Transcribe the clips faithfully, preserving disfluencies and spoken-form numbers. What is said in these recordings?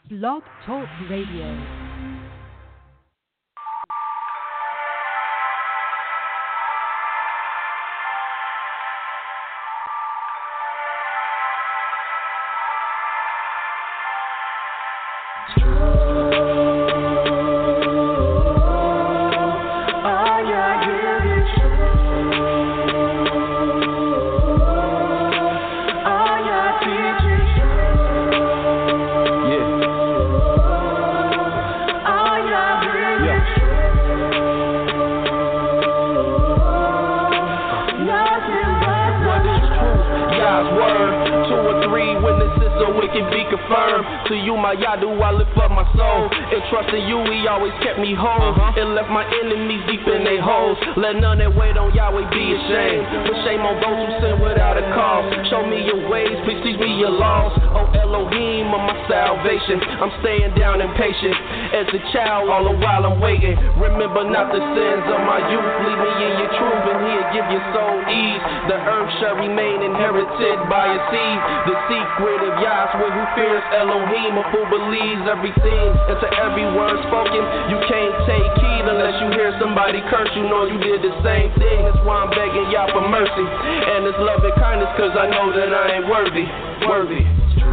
Blog Talk Radio. To you, my Yadu, I lift up my soul. And trust in you, he always kept me whole. Uh-huh. And left my enemies deep in their holes. Let none that wait on Yahweh be ashamed. But shame on those who sin without a cause. Show me your ways, please teach me your laws. Oh Elohim of my salvation. I'm staying down and patient. As a child, all the while I'm waiting. Remember not the sins of my youth. Lead me in your truth, and he'll give your soul ease. The earth shall remain inherited by a seed. The secret of Yahweh who fears Elohim, a fool believes everything. And to every word spoken, you can't take heed unless you hear somebody curse. You know you did the same thing. That's why I'm begging Yah for mercy and His love and kindness, cause I know that I ain't worthy, worthy.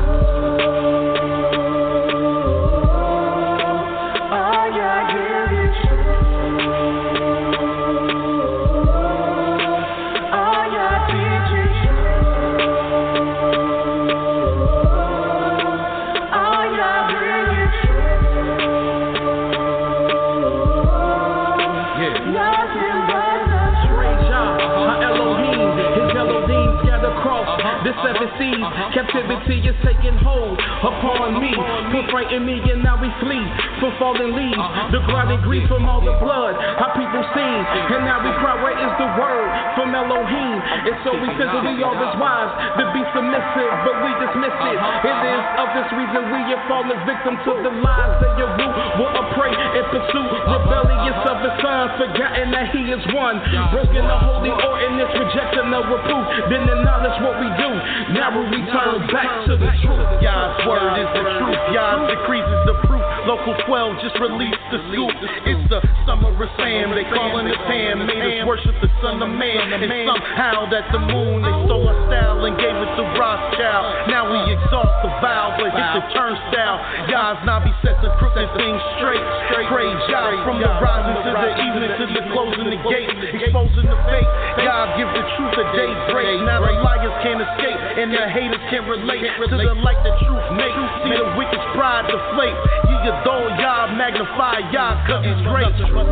The seven seas, uh-huh. Captivity is taking hold upon me. Put frighten me and now we flee from fallen leaves. Uh-huh. The grinding grief from all the blood, how people sing. And now we cry, where is the word from Elohim? And so we physically all this wise to be submissive, but we dismiss it. It is of this reason we have fallen victim to the lies that your root will pray and pursue. Rebellious of his son, forgotten that he is one. Broken the holy ordinance, rejecting the reproof. Then acknowledge what we do. Now we return back to the truth. Yah's word is the truth. Yah's decrees is the proof. Local twelve just released the scoop. It's the summer of Sam. They calling it Pam. Made us worship the son of man. And somehow that the moon, they stole our style and gave it to Rothschild. Now we exalt the vow, but hit the turnstile. Yah's Nabi set the crooked things straight. Praise Yah from the rising to the evening to the closing the gate. Exposing the fake. Yah give the truth a daybreak. Now the liars can't escape. And the haters can't relate to the light that truth makes. See the wicked's pride deflate. Ye adore Yah, magnify Yah, cause it's great.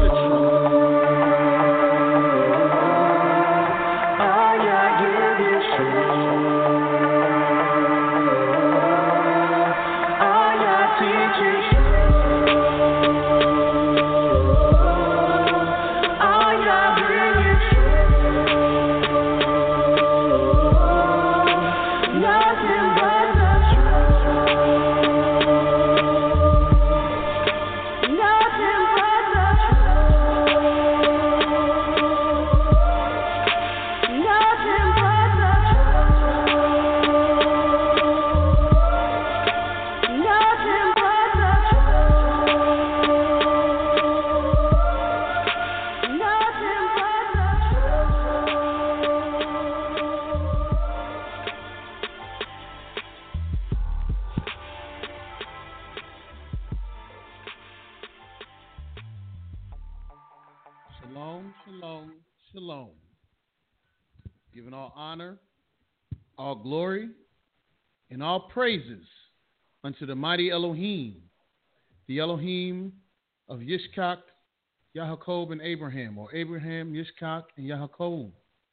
All glory and all praises unto the mighty Elohim, the Elohim of Yishkak, Yaakov, and Abraham, or Abraham, Yishkak, and Yaakov,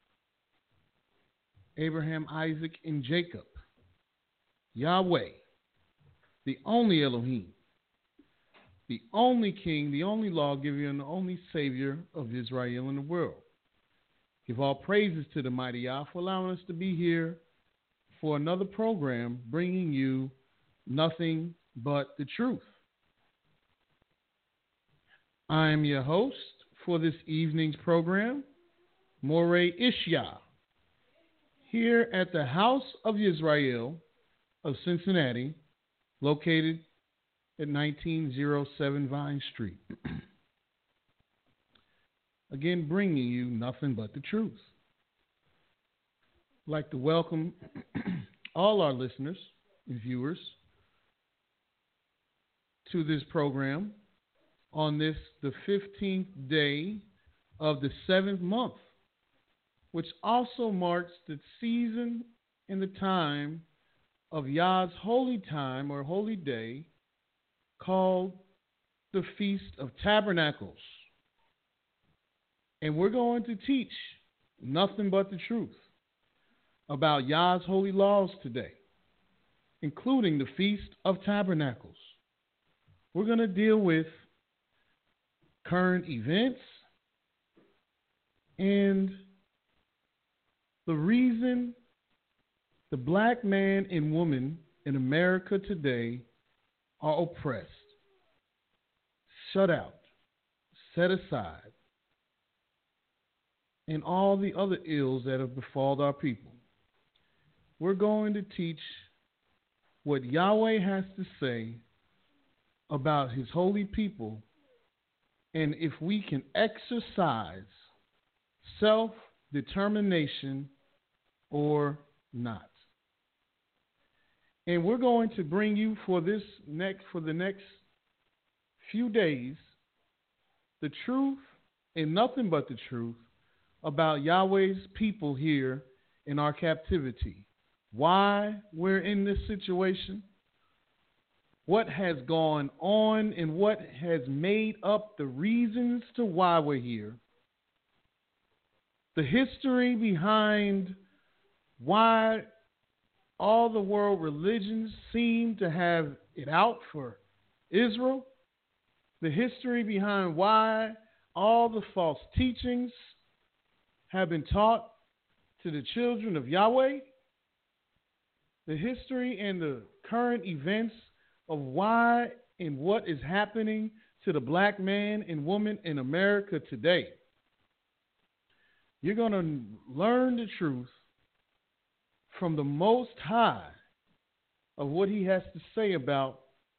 Abraham, Isaac, and Jacob, Yahweh, the only Elohim, the only King, the only lawgiver, and the only Savior of Israel in the world. Give all praises to the mighty Yah for allowing us to be here for another program, bringing you nothing but the truth. I am your host for this evening's program, Moreh Ishya, here at the House of Israel of Cincinnati, located at nineteen oh seven Vine Street. Again, bringing you nothing but the truth. I'd like to welcome all our listeners and viewers to this program on this, the fifteenth day of the seventh month, which also marks the season and the time of Yah's holy time or holy day called the Feast of Tabernacles. And we're going to teach nothing but the truth about Yah's holy laws today, including the Feast of Tabernacles. We're going to deal with current events and the reason the black man and woman in America today are oppressed, shut out, set aside, and all the other ills that have befalled our people. We're going to teach what Yahweh has to say about his holy people, and if we can exercise self-determination or not. And we're going to bring you for this next for the next few days the truth and nothing but the truth about Yahweh's people here in our captivity. Why we're in this situation, what has gone on, and what has made up the reasons to why we're here. The history behind why all the world religions seem to have it out for Israel. The history behind why all the false teachings have been taught to the children of Yahweh. The history and the current events of why and what is happening to the black man and woman in America today. You're going to learn the truth from the Most High of what he has to say about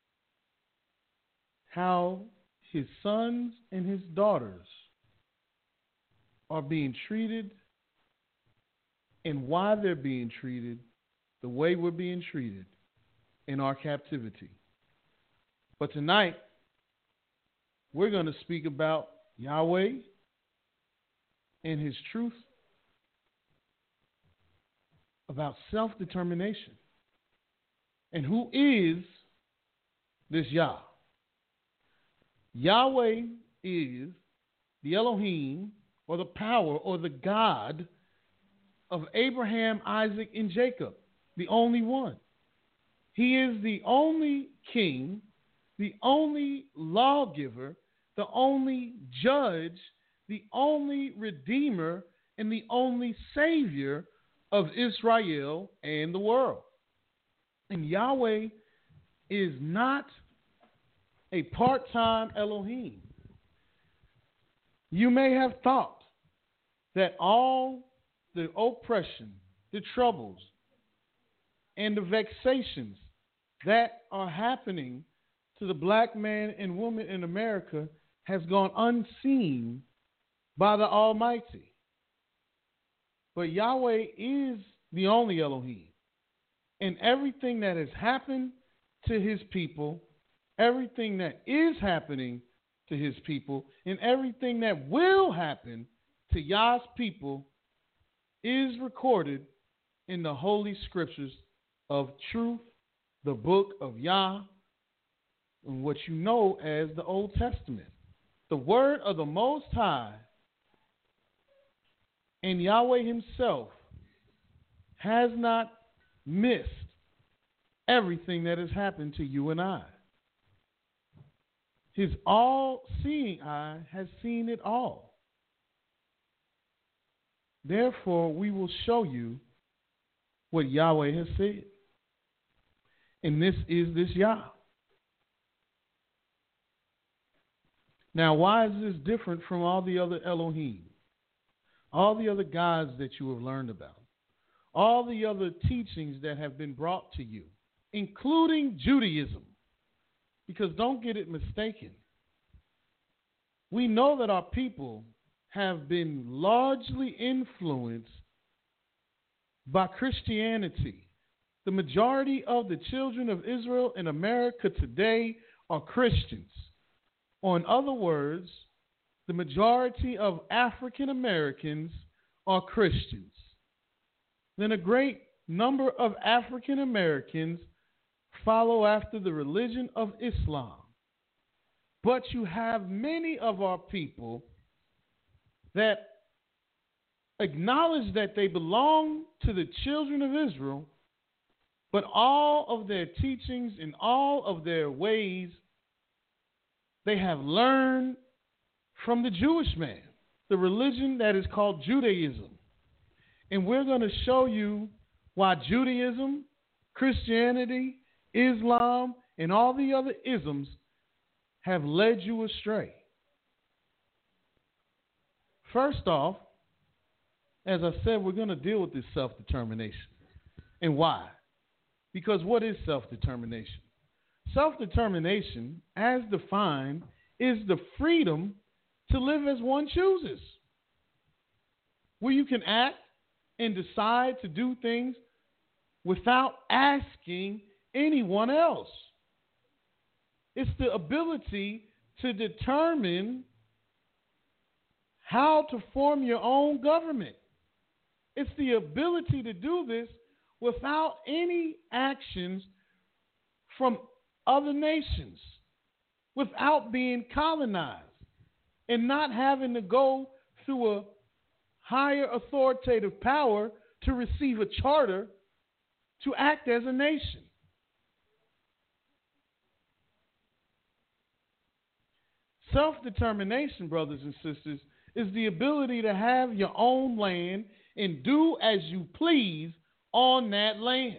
how his sons and his daughters are being treated and why they're being treated the way we're being treated in our captivity. But tonight, we're going to speak about Yahweh and his truth about self-determination. And who is this Yah? Yahweh is the Elohim, or the power, or the God of Abraham, Isaac, and Jacob, the only one. He is the only king, the only lawgiver, the only judge, the only redeemer, and the only savior of Israel and the world. And Yahweh is not a part-time Elohim. You may have thought that all the oppression, the troubles, and the vexations that are happening to the black man and woman in America has gone unseen by the Almighty. But Yahweh is the only Elohim. And everything that has happened to his people, everything that is happening to his people, and everything that will happen to Yah's people is recorded in the Holy Scriptures of truth, the book of Yah, and what you know as the Old Testament. The word of the Most High and Yahweh himself has not missed everything that has happened to you and I. His all-seeing eye has seen it all. Therefore, we will show you what Yahweh has said. And this is this Yah. Now, why is this different from all the other Elohim? All the other gods that you have learned about? All the other teachings that have been brought to you, including Judaism. Because don't get it mistaken. We know that our people have been largely influenced by Christianity. The majority of the children of Israel in America today are Christians. Or in other words, the majority of African Americans are Christians. Then a great number of African Americans follow after the religion of Islam. But you have many of our people that acknowledge that they belong to the children of Israel, but all of their teachings and all of their ways they have learned from the Jewish man, the religion that is called Judaism. And we're going to show you why Judaism, Christianity, Islam, and all the other isms have led you astray. First off, as I said, we're going to deal with this self-determination. And why? Because what is self-determination? Self-determination, as defined, is the freedom to live as one chooses, where you can act and decide to do things without asking anyone else. It's the ability to determine how to form your own government. It's the ability to do this without any actions from other nations, without being colonized, and not having to go through a higher authoritative power to receive a charter to act as a nation. Self-determination, brothers and sisters, is the ability to have your own land and do as you please on that land.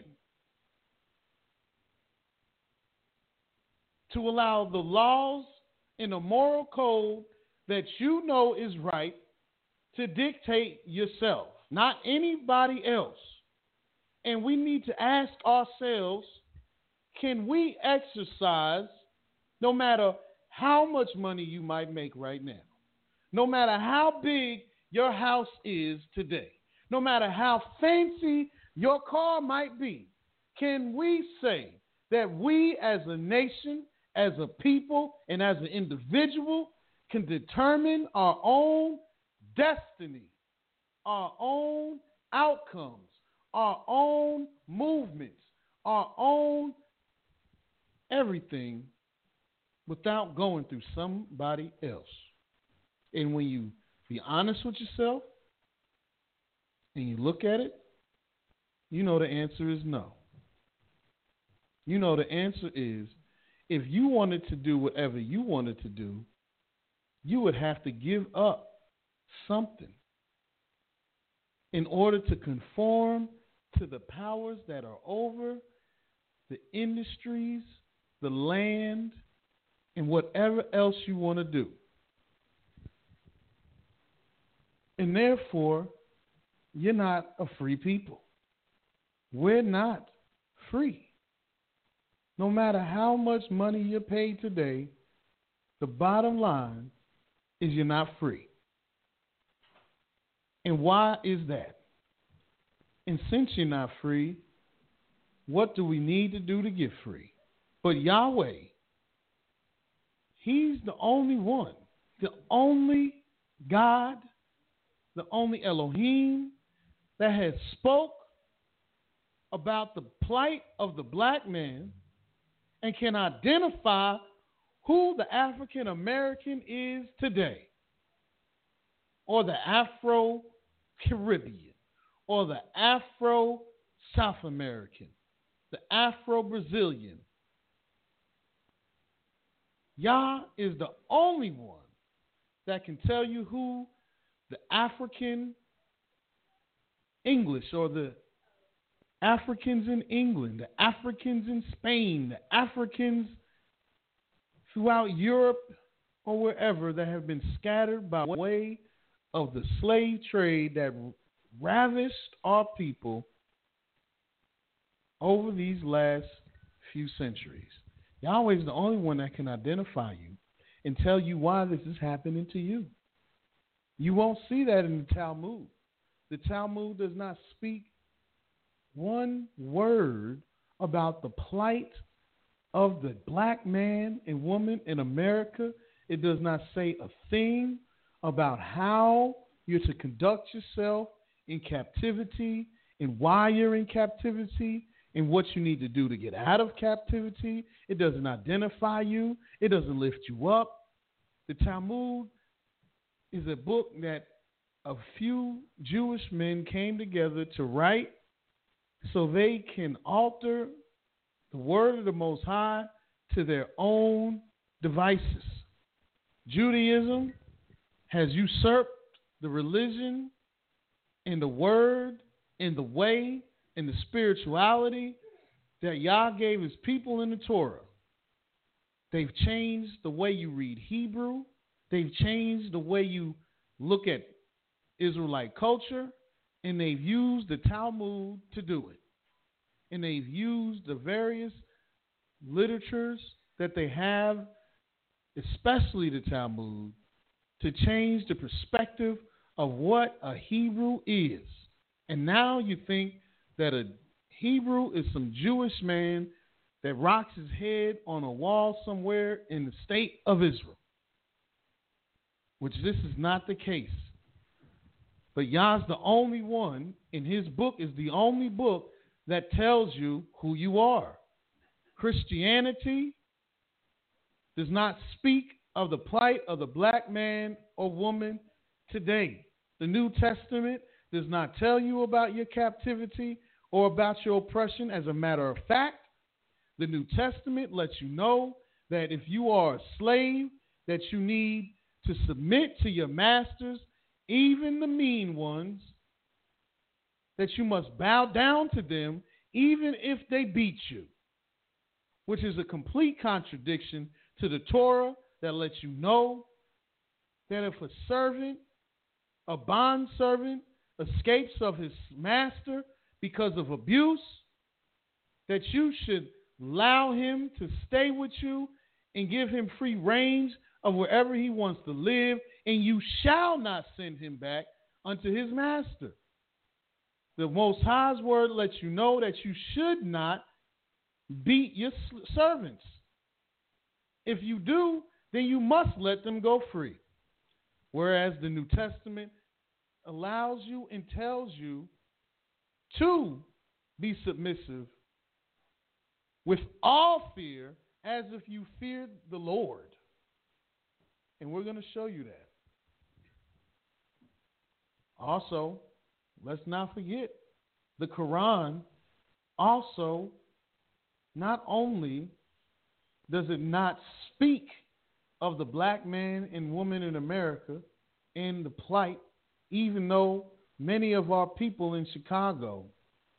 To allow the laws and the moral code that you know is right to dictate yourself, not anybody else. And we need to ask ourselves, can we exercise, no matter how much money you might make right now, no matter how big your house is today, no matter how fancy your car might be, can we say that we as a nation, as a people, and as an individual can determine our own destiny, our own outcomes, our own movements, our own everything without going through somebody else? And when you be honest with yourself and you look at it, you know the answer is no. You know the answer is, if you wanted to do whatever you wanted to do, you would have to give up something in order to conform to the powers that are over the industries, the land, and whatever else you want to do. And therefore, you're not a free people. We're not free. No matter how much money you're paid today, the bottom line is you're not free. And why is that? And since you're not free, what do we need to do to get free? But Yahweh, He's the only one, the only God, the only Elohim that has spoke about the plight of the black man and can identify who the African American is today, or the Afro-Caribbean, or the Afro-South American, the Afro-Brazilian. Yah is the only one that can tell you who the African English, or the Africans in England, the Africans in Spain, the Africans throughout Europe or wherever that have been scattered by way of the slave trade that ravished our people over these last few centuries. Yahweh is the only one that can identify you and tell you why this is happening to you. You won't see that in the Talmud. The Talmud does not speak one word about the plight of the black man and woman in America. It does not say a thing about how you're to conduct yourself in captivity and why you're in captivity and what you need to do to get out of captivity. It doesn't identify you. It doesn't lift you up. The Talmud is a book that a few Jewish men came together to write so they can alter the word of the Most High to their own devices. Judaism has usurped the religion and the word and the way and the spirituality that Yah gave his people in the Torah. They've changed the way you read Hebrew. They've changed the way you look at Israelite culture. And they've used the Talmud to do it. And they've used the various literatures that they have, especially the Talmud, to change the perspective of what a Hebrew is. And now you think that a Hebrew is some Jewish man that rocks his head on a wall somewhere in the state of Israel, which this is not the case. But Yah's the only one, and his book is the only book that tells you who you are. Christianity does not speak of the plight of the black man or woman today. The New Testament does not tell you about your captivity or about your oppression. As a matter of fact, the New Testament lets you know that if you are a slave, that you need to submit to your masters, even the mean ones, that you must bow down to them even if they beat you, which is a complete contradiction to the Torah that lets you know that if a servant, a bondservant, escapes of his master because of abuse, that you should allow him to stay with you and give him free range of wherever he wants to live, and you shall not send him back unto his master. The Most High's word lets you know that you should not beat your servants. If you do, then you must let them go free. Whereas the New Testament allows you and tells you to be submissive with all fear, as if you feared the Lord. And we're going to show you that. Also, let's not forget, the Quran also, not only does it not speak of the black man and woman in America and the plight, even though many of our people in Chicago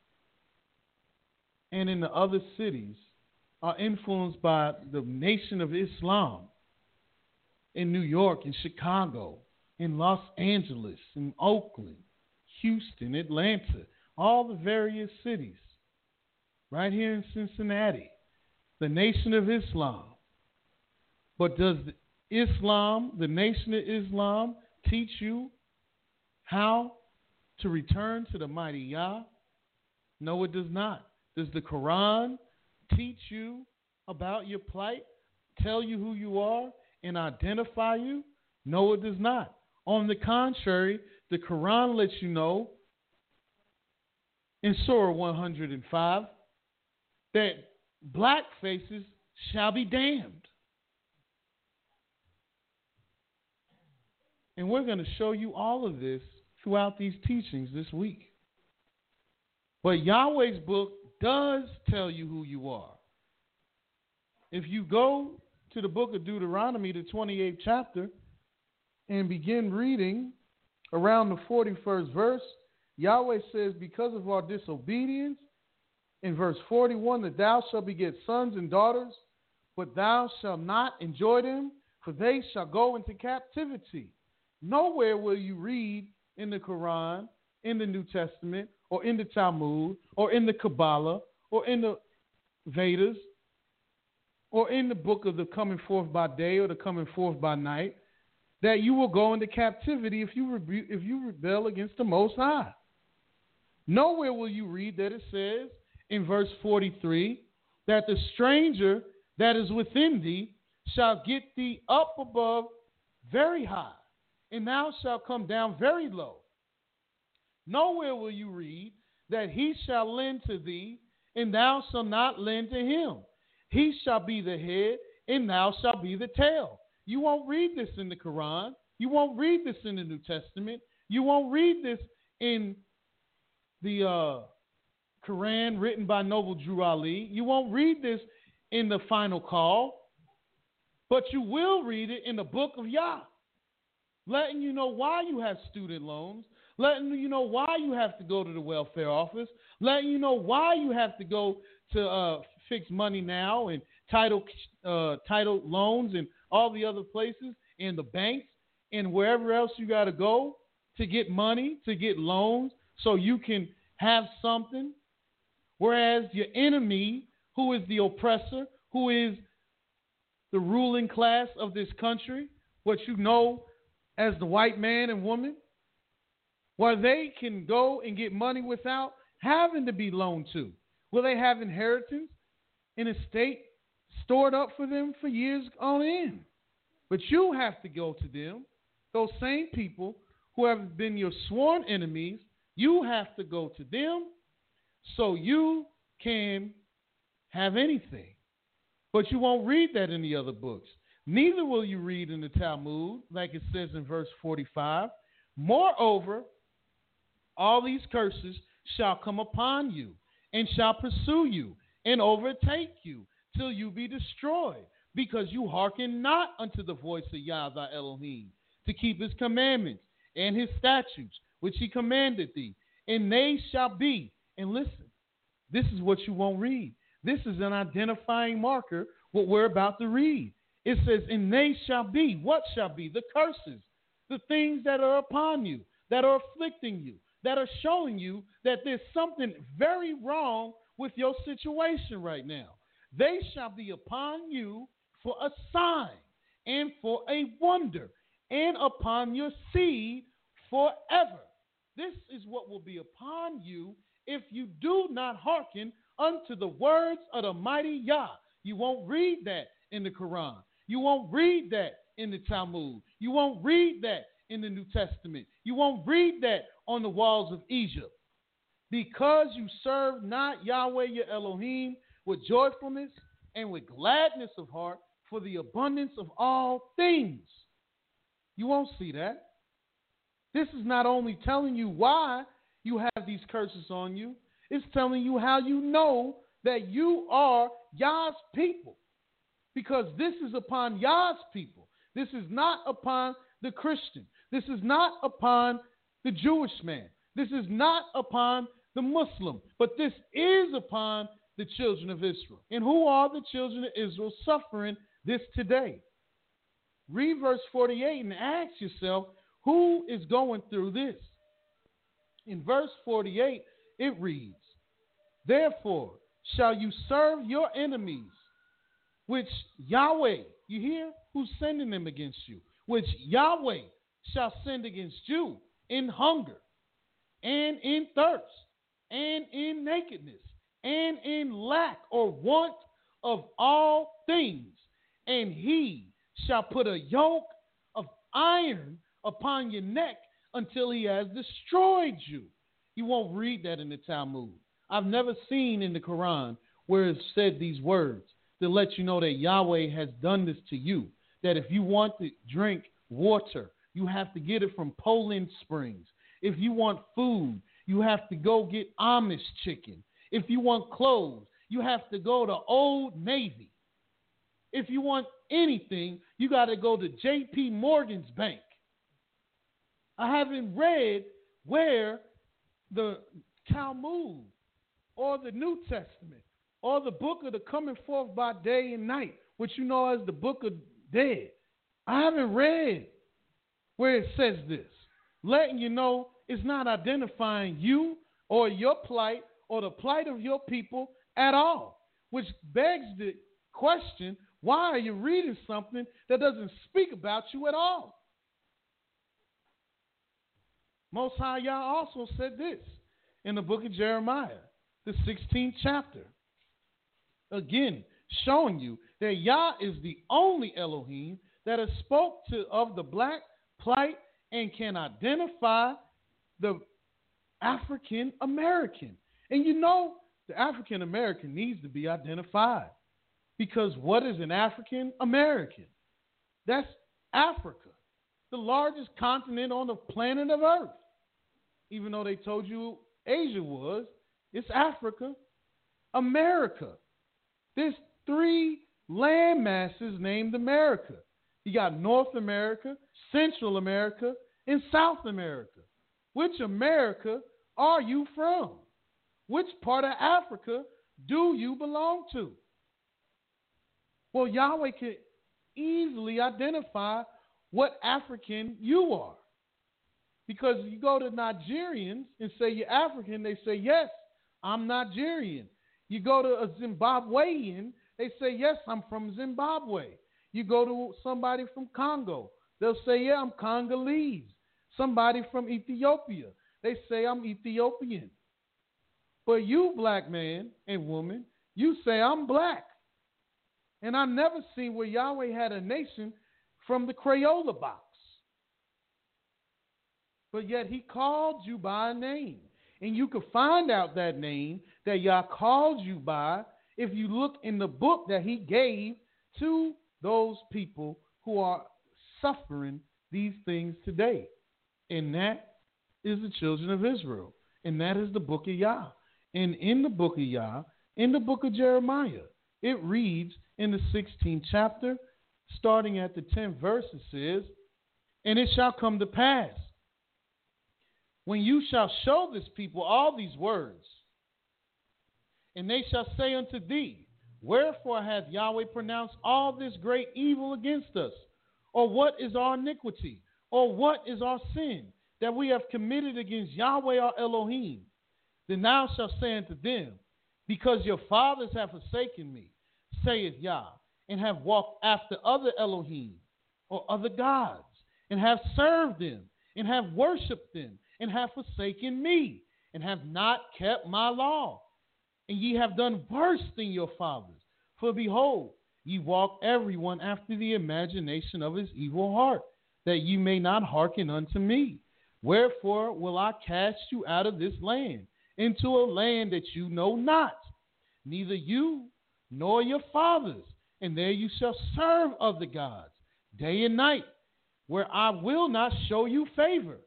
and in the other cities are influenced by the Nation of Islam in New York, in Chicago, in Los Angeles, in Oakland, Houston, Atlanta, all the various cities, right here in Cincinnati, the Nation of Islam. But does Islam, the Nation of Islam, teach you how to return to the mighty Yah? No, it does not. Does the Quran teach you about your plight, tell you who you are, and identify you? No, it does not. On the contrary, the Quran lets you know in Surah one hundred five that black faces shall be damned. And we're going to show you all of this throughout these teachings this week. But Yahweh's book does tell you who you are. If you go to the book of Deuteronomy, the twenty-eighth chapter, and begin reading around the forty-first verse, Yahweh says, because of our disobedience, in verse forty-one, that thou shalt beget sons and daughters, but thou shalt not enjoy them, for they shall go into captivity. Nowhere will you read in the Quran, in the New Testament, or in the Talmud, or in the Kabbalah, or in the Vedas, or in the book of the coming forth by day or the coming forth by night, that you will go into captivity if you rebu- if you rebel against the Most High. Nowhere will you read that it says in verse forty-three that the stranger that is within thee shall get thee up above very high, and thou shalt come down very low. Nowhere will you read that he shall lend to thee, and thou shalt not lend to him. He shall be the head, and thou shalt be the tail. You won't read this in the Quran. You won't read this in the New Testament. You won't read this in the uh, Quran written by Noble Drew Ali. You won't read this in the Final Call, but you will read it in the Book of Yah, letting you know why you have student loans, letting you know why you have to go to the welfare office, letting you know why you have to go to uh, Fix Money Now and title uh, title loans and all the other places and the banks and wherever else you got to go to get money, to get loans so you can have something. Whereas your enemy, who is the oppressor, who is the ruling class of this country, what you know as the white man and woman, where they can go and get money without having to be loaned to, where they have inheritance and estate stored up for them for years on end. But you have to go to them, those same people who have been your sworn enemies, you have to go to them so you can have anything. But you won't read that in the other books. Neither will you read in the Talmud, like it says in verse forty-five. Moreover, all these curses shall come upon you, and shall pursue you, and overtake you, till you be destroyed, because you hearken not unto the voice of Yah thy Elohim, to keep his commandments and his statutes, which he commanded thee. And they shall be, and listen, this is what you won't read. This is an identifying marker, what we're about to read. It says, and they shall be, what shall be? The curses, the things that are upon you, that are afflicting you, that are showing you that there's something very wrong with your situation right now. They shall be upon you for a sign and for a wonder, and upon your seed forever. This is what will be upon you if you do not hearken unto the words of the mighty Yah. You won't read that in the Quran. You won't read that in the Talmud. You won't read that in the New Testament. You won't read that on the walls of Egypt. Because you serve not Yahweh your Elohim with joyfulness and with gladness of heart for the abundance of all things. You won't see that. This is not only telling you why you have these curses on you, it's telling you how you know that you are Yah's people. Because this is upon Yah's people. This is not upon the Christian. This is not upon the Jewish man. This is not upon the Muslim. But this is upon the children of Israel. And who are the children of Israel suffering this today? Read verse forty-eight and ask yourself, who is going through this? In verse forty-eight, it reads, therefore shall you serve your enemies, which Yahweh, you hear, who's sending them against you, which Yahweh shall send against you in hunger and in thirst and in nakedness and in lack or want of all things. And he shall put a yoke of iron upon your neck until he has destroyed you. You won't read that in the Talmud. I've never seen in the Quran where it said these words to let you know that Yahweh has done this to you, that if you want to drink water, you have to get it from Poland Springs. If you want food, you have to go get Amish chicken. If you want clothes, you have to go to Old Navy. If you want anything, you got to go to J P Morgan's bank. I haven't read where the Talmud or the New Testament or the book of the coming forth by day and night, which you know as the book of dead. I haven't read where it says this, letting you know it's not identifying you or your plight or the plight of your people at all, which begs the question, why are you reading something that doesn't speak about you at all? Most High Yah also said this in the book of Jeremiah, the sixteenth chapter. Again, showing you that Yah is the only Elohim that has spoke to of the black plight and can identify the African American. And you know, the African American needs to be identified, because what is an African American? That's Africa, the largest continent on the planet of Earth. Even though they told you Asia was, it's Africa, America. There's three land masses named America. You got North America, Central America, and South America. Which America are you from? Which part of Africa do you belong to? Well, Yahweh can easily identify what African you are. Because you go to Nigerians and say you're African, they say, yes, I'm Nigerian. You go to a Zimbabwean, they say, yes, I'm from Zimbabwe. You go to somebody from Congo, they'll say, yeah, I'm Congolese. Somebody from Ethiopia, they say, I'm Ethiopian. But you, black man and woman, you say, I'm black. And I never seen where Yahweh had a nation from the Crayola box. But yet he called you by a name. And you can find out that name that Yah called you by if you look in the book that he gave to those people who are suffering these things today. And that is the children of Israel. And that is the book of Yah. And in the book of Yah, in the book of Jeremiah, it reads in the sixteenth chapter, starting at the tenth verse, it says, and it shall come to pass, when you shall show this people all these words, and they shall say unto thee, wherefore hath Yahweh pronounced all this great evil against us? Or what is our iniquity? Or what is our sin that we have committed against Yahweh our Elohim? Then thou shalt say unto them, because your fathers have forsaken me, saith Yah, and have walked after other Elohim, or other gods, and have served them, and have worshipped them, and have forsaken me, and have not kept my law. And ye have done worse than your fathers. For behold, ye walk every one after the imagination of his evil heart, that ye may not hearken unto me. Wherefore will I cast you out of this land, into a land that you know not, neither you nor your fathers, and there you shall serve other gods, day and night, where I will not show you favor.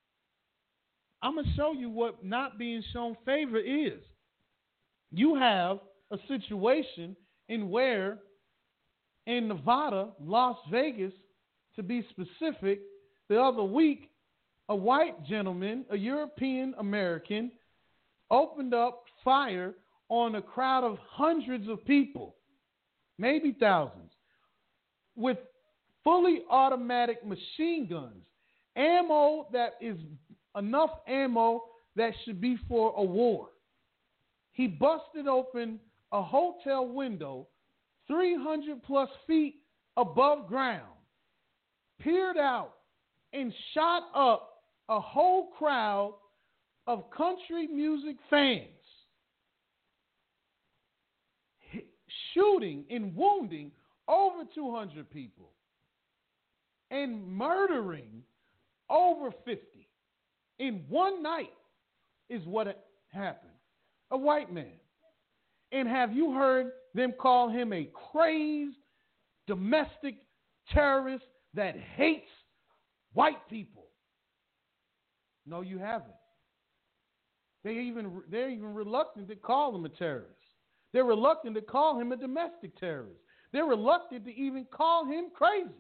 I'm going to show you what not being shown favor is. You have a situation in where, in Nevada, Las Vegas, to be specific, the other week, a white gentleman, a European American, opened up fire on a crowd of hundreds of people, maybe thousands, with fully automatic machine guns, ammo that is enough ammo that should be for a war. He busted open a hotel window three hundred plus feet above ground, peered out, and shot up a whole crowd of country music fans, shooting and wounding over two hundred people and murdering over fifty in one night is what happened. A white man. And have you heard them call him a crazed domestic terrorist that hates white people? No, you haven't. They even, they're even reluctant to call him a terrorist. They're reluctant to call him a domestic terrorist. They're reluctant to even call him crazy.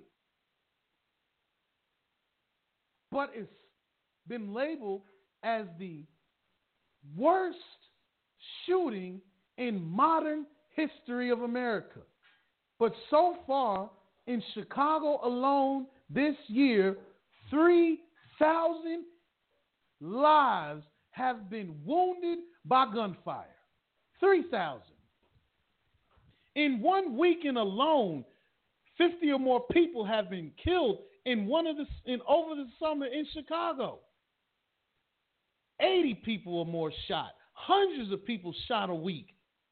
But it's been labeled as the worst shooting in modern history of America. But so far, in Chicago alone this year, three thousand lives have been wounded by gunfire. three thousand. In one weekend alone, fifty or more people have been killed in one of the in over the summer in Chicago. eighty people or more shot. Hundreds of people shot a week.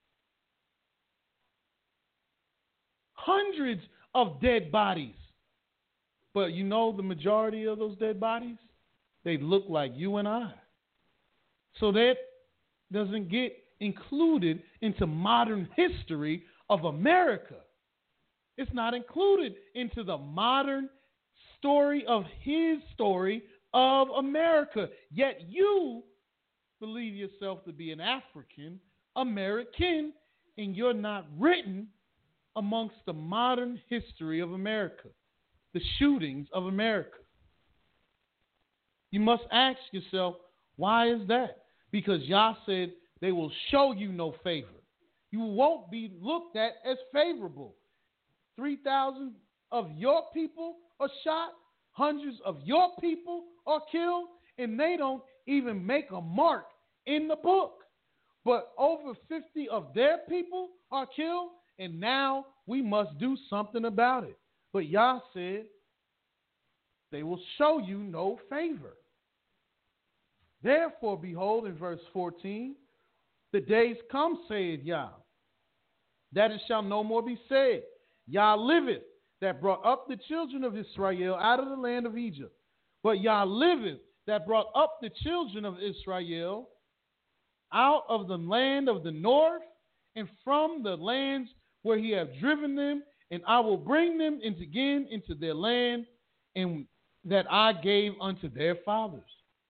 Hundreds of dead bodies. But you know the majority of those dead bodies? They look like you and I. So that doesn't get included into modern history of America. It's not included into the modern story of his story of America. Yet you believe yourself to be an African American, and you're not written amongst the modern history of America, the shootings of America. You must ask yourself, why is that? Because Yah said they will show you no favor. You won't be looked at as favorable. three thousand of your people are shot, hundreds of your people are killed, and they don't even make a mark in the book. But over fifty of their people are killed, and now we must do something about it. But Yah said they will show you no favor. Therefore, behold, in verse fourteen, the days come, saith Yah, that it shall no more be said, Yah liveth, that brought up the children of Israel out of the land of Egypt. But Yah liveth, that brought up the children of Israel out of the land of the north and from the lands where he hath driven them, and I will bring them into again into their land, and that I gave unto their fathers.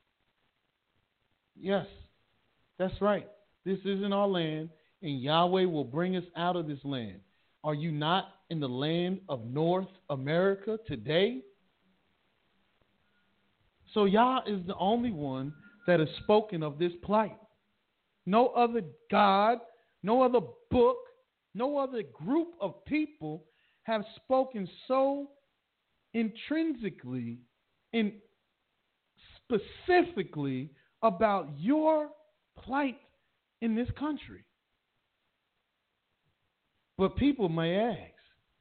Yes, that's right. This isn't our land, and Yahweh will bring us out of this land. Are you not in the land of North America today? So Yah is the only one that has spoken of this plight. No other God, no other book, no other group of people have spoken so intrinsically and specifically about your plight in this country. But people may ask,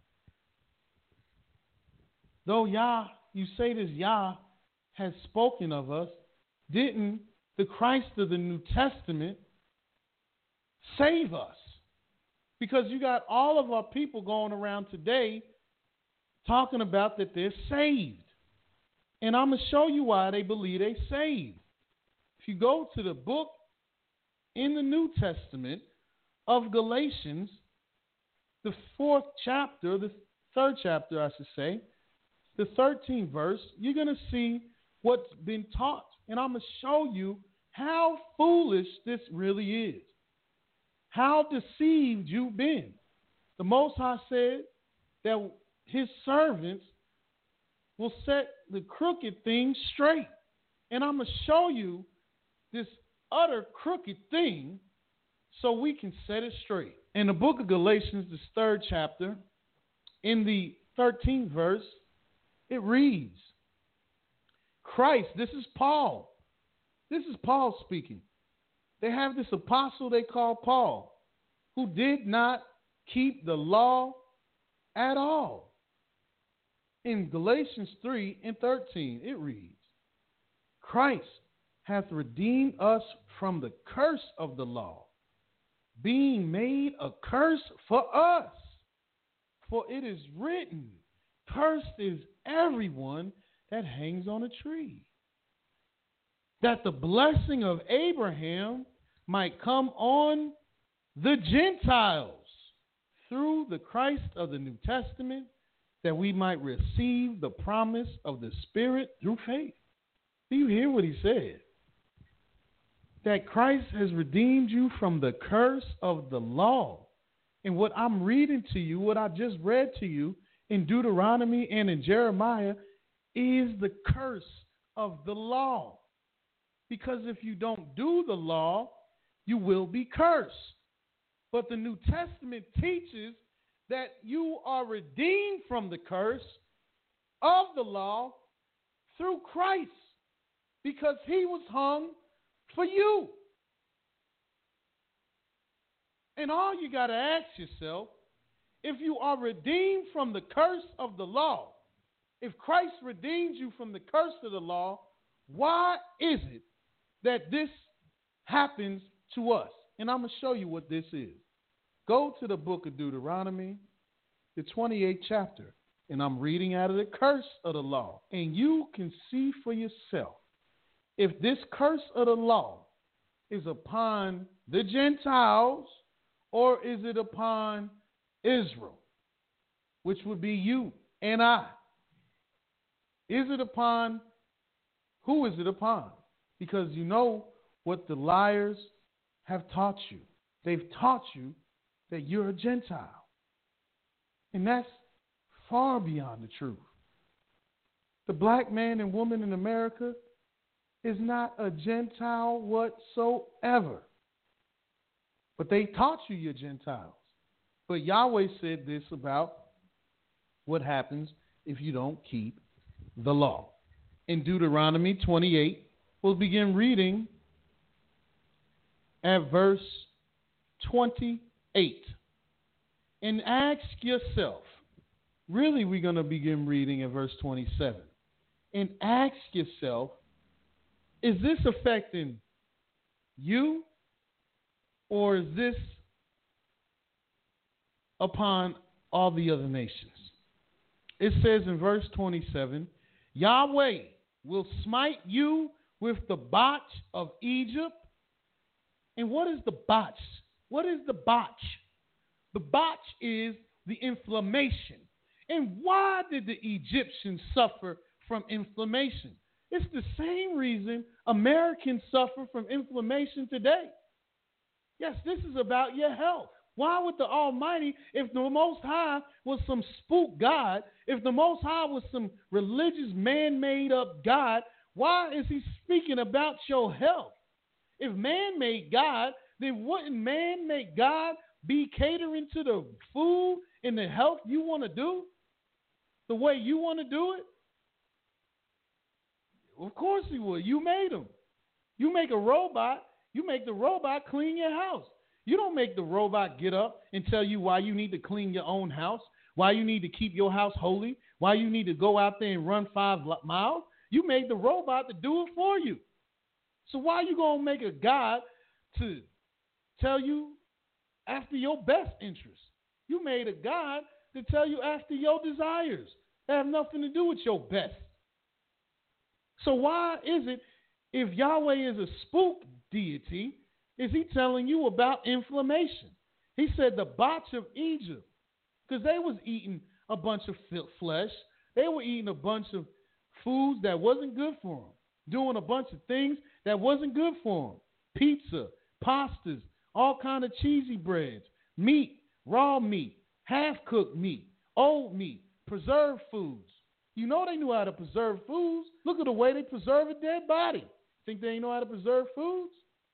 though Yah, you say this Yah has spoken of us, didn't the Christ of the New Testament save us? Because you got all of our people going around today talking about that they're saved. And I'm going to show you why they believe they're saved. If you go to the book in the New Testament of Galatians, the fourth chapter, the third chapter, I should say, the thirteenth verse, you're going to see what's been taught. And I'm going to show you how foolish this really is. How deceived you've been. The Most High said that his servants will set the crooked things straight. And I'm going to show you this utter crooked thing so we can set it straight. In the book of Galatians, the third chapter, in the thirteenth verse, it reads, Christ, this is Paul. This is Paul speaking. They have this apostle they call Paul, who did not keep the law at all. In Galatians three and thirteen, it reads, Christ hath redeemed us from the curse of the law, being made a curse for us. For it is written, cursed is everyone that hangs on a tree, that the blessing of Abraham might come on the Gentiles through the Christ of the New Testament, that we might receive the promise of the Spirit through faith. Do you hear what he said? That Christ has redeemed you from the curse of the law. And what I'm reading to you, what I just read to you in Deuteronomy and in Jeremiah, is the curse of the law. Because if you don't do the law, you will be cursed. But the New Testament teaches that you are redeemed from the curse of the law through Christ, because he was hung for you. And all you got to ask yourself, if you are redeemed from the curse of the law, if Christ redeemed you from the curse of the law, why is it that this happens to us? And I'm going to show you what this is. Go to the book of Deuteronomy, the twenty-eighth chapter, and I'm reading out of the curse of the law. And you can see for yourself if this curse of the law is upon the Gentiles or is it upon Israel, which would be you and I. Is it upon, who is it upon? Because you know what the liars have taught you. They've taught you that you're a Gentile. And that's far beyond the truth. The black man and woman in America is not a Gentile whatsoever. But they taught you you're Gentiles. But Yahweh said this about what happens if you don't keep the law. In Deuteronomy twenty-eight, we'll begin reading at verse twenty-eight. And ask yourself, really we're going to begin reading at verse twenty-seven. And ask yourself, is this affecting you or is this upon all the other nations? It says in verse twenty-seven, Yahweh will smite you with the botch of Egypt. And what is the botch? What is the botch? The botch is the inflammation. And why did the Egyptians suffer from inflammation? It's the same reason Americans suffer from inflammation today. Yes, this is about your health. Why would the Almighty, if the Most High was some spook God, if the Most High was some religious man-made up God, why is he speaking about your health? If man made God, then wouldn't man make God be catering to the food and the health you want to do? The way you want to do it? Of course he would. You made him. You make a robot, you make the robot clean your house. You don't make the robot get up and tell you why you need to clean your own house, why you need to keep your house holy, why you need to go out there and run five miles. You made the robot to do it for you. So why are you going to make a God to tell you after your best interest? You made a God to tell you after your desires that have nothing to do with your best. So why is it, if Yahweh is a spook deity, is he telling you about inflammation? He said the botch of Egypt, because they was eating a bunch of flesh. They were eating a bunch of foods that wasn't good for them, doing a bunch of things that wasn't good for them. Pizza, pastas, all kind of cheesy breads, meat, raw meat, half-cooked meat, old meat, preserved foods. You know they knew how to preserve foods. Look at the way they preserve a dead body. Think they ain't know how to preserve foods?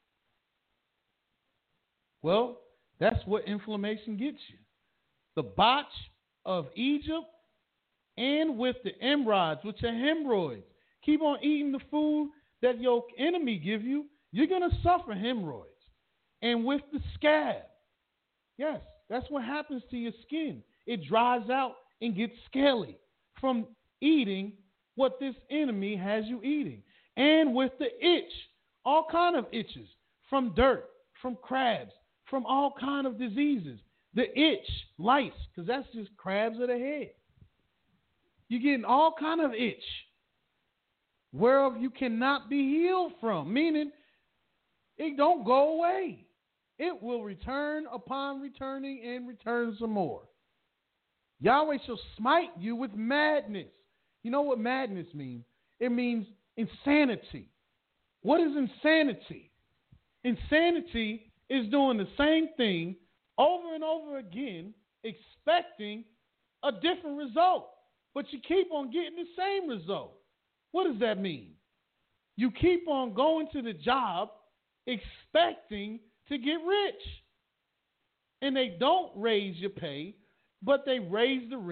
Well, that's what inflammation gets you. The botch of Egypt and with the hemorrhoids, which are hemorrhoids. Keep on eating the food that your enemy give you, you're going to suffer hemorrhoids. And with the scab, yes, that's what happens to your skin. It dries out and gets scaly from eating what this enemy has you eating. And with the itch, all kind of itches, from dirt, from crabs, from all kind of diseases. The itch, lice, because that's just crabs of the head. You're getting all kind of itch, whereof you cannot be healed from, meaning it don't go away. It will return upon returning and return some more. Yahweh shall smite you with madness. You know what madness means? It means insanity. What is insanity? Insanity is doing the same thing over and over again, expecting a different result. But you keep on getting the same result. What does that mean? You keep on going to the job expecting to get rich. And they don't raise your pay, but they raise the rent.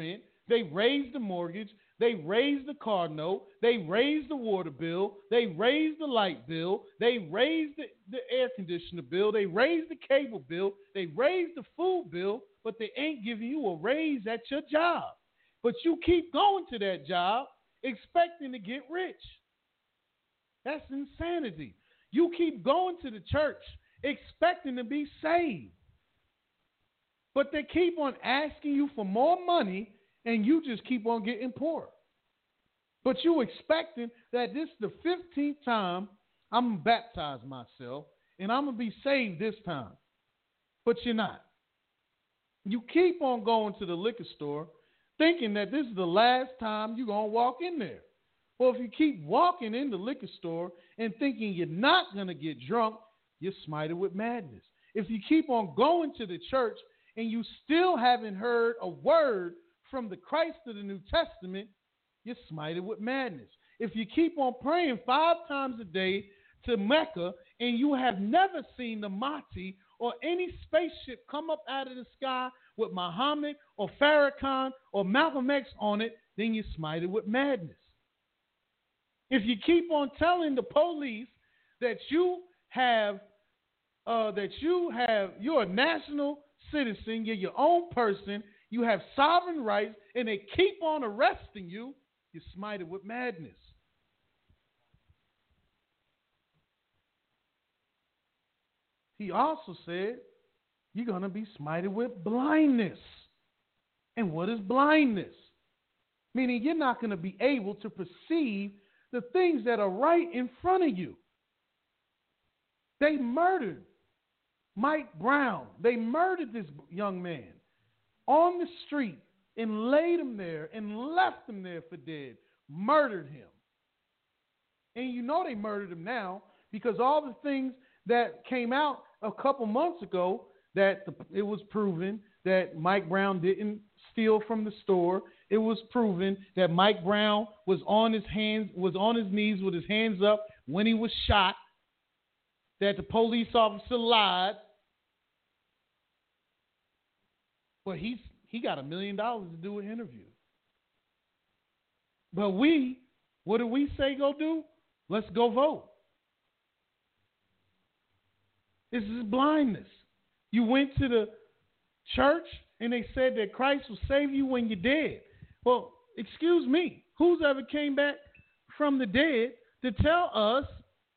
They raised the mortgage. They raised the car note. They raised the water bill. They raised the light bill. They raised the, the air conditioner bill. They raised the cable bill. They raised the food bill, but they ain't giving you a raise at your job. But you keep going to that job expecting to get rich. That's insanity. You keep going to the church expecting to be saved. But they keep on asking you for more money, and you just keep on getting poorer. But you expecting that this is the fifteenth time I'm going to baptize myself, and I'm going to be saved this time. But you're not. You keep on going to the liquor store thinking that this is the last time you're going to walk in there. Well, if you keep walking in the liquor store and thinking you're not going to get drunk, you're smited with madness. If you keep on going to the church and you still haven't heard a word from the Christ of the New Testament, you're smited with madness. If you keep on praying five times a day to Mecca and you have never seen the Mahdi or any spaceship come up out of the sky with Muhammad or Farrakhan or Malcolm X on it, then you're smited with madness. If you keep on telling the police that you have, uh, that you have, you're a national citizen, you're your own person, you have sovereign rights, and they keep on arresting you, you're smited with madness. He also said, you're going to be smited with blindness. And what is blindness? Meaning you're not going to be able to perceive the things that are right in front of you. They murdered Mike Brown. They murdered this young man on the street and laid him there and left him there for dead. Murdered him. And you know they murdered him now because all the things that came out a couple months ago that the, it was proven that Mike Brown didn't steal from the store. It was proven that Mike Brown was on his hands, was on his knees with his hands up when he was shot. That the police officer lied. But he's he got a million dollars to do an interview. But we, what do we say go do? Let's go vote. This is blindness. You went to the church and they said that Christ will save you when you're dead. Well, excuse me, who's ever came back from the dead to tell us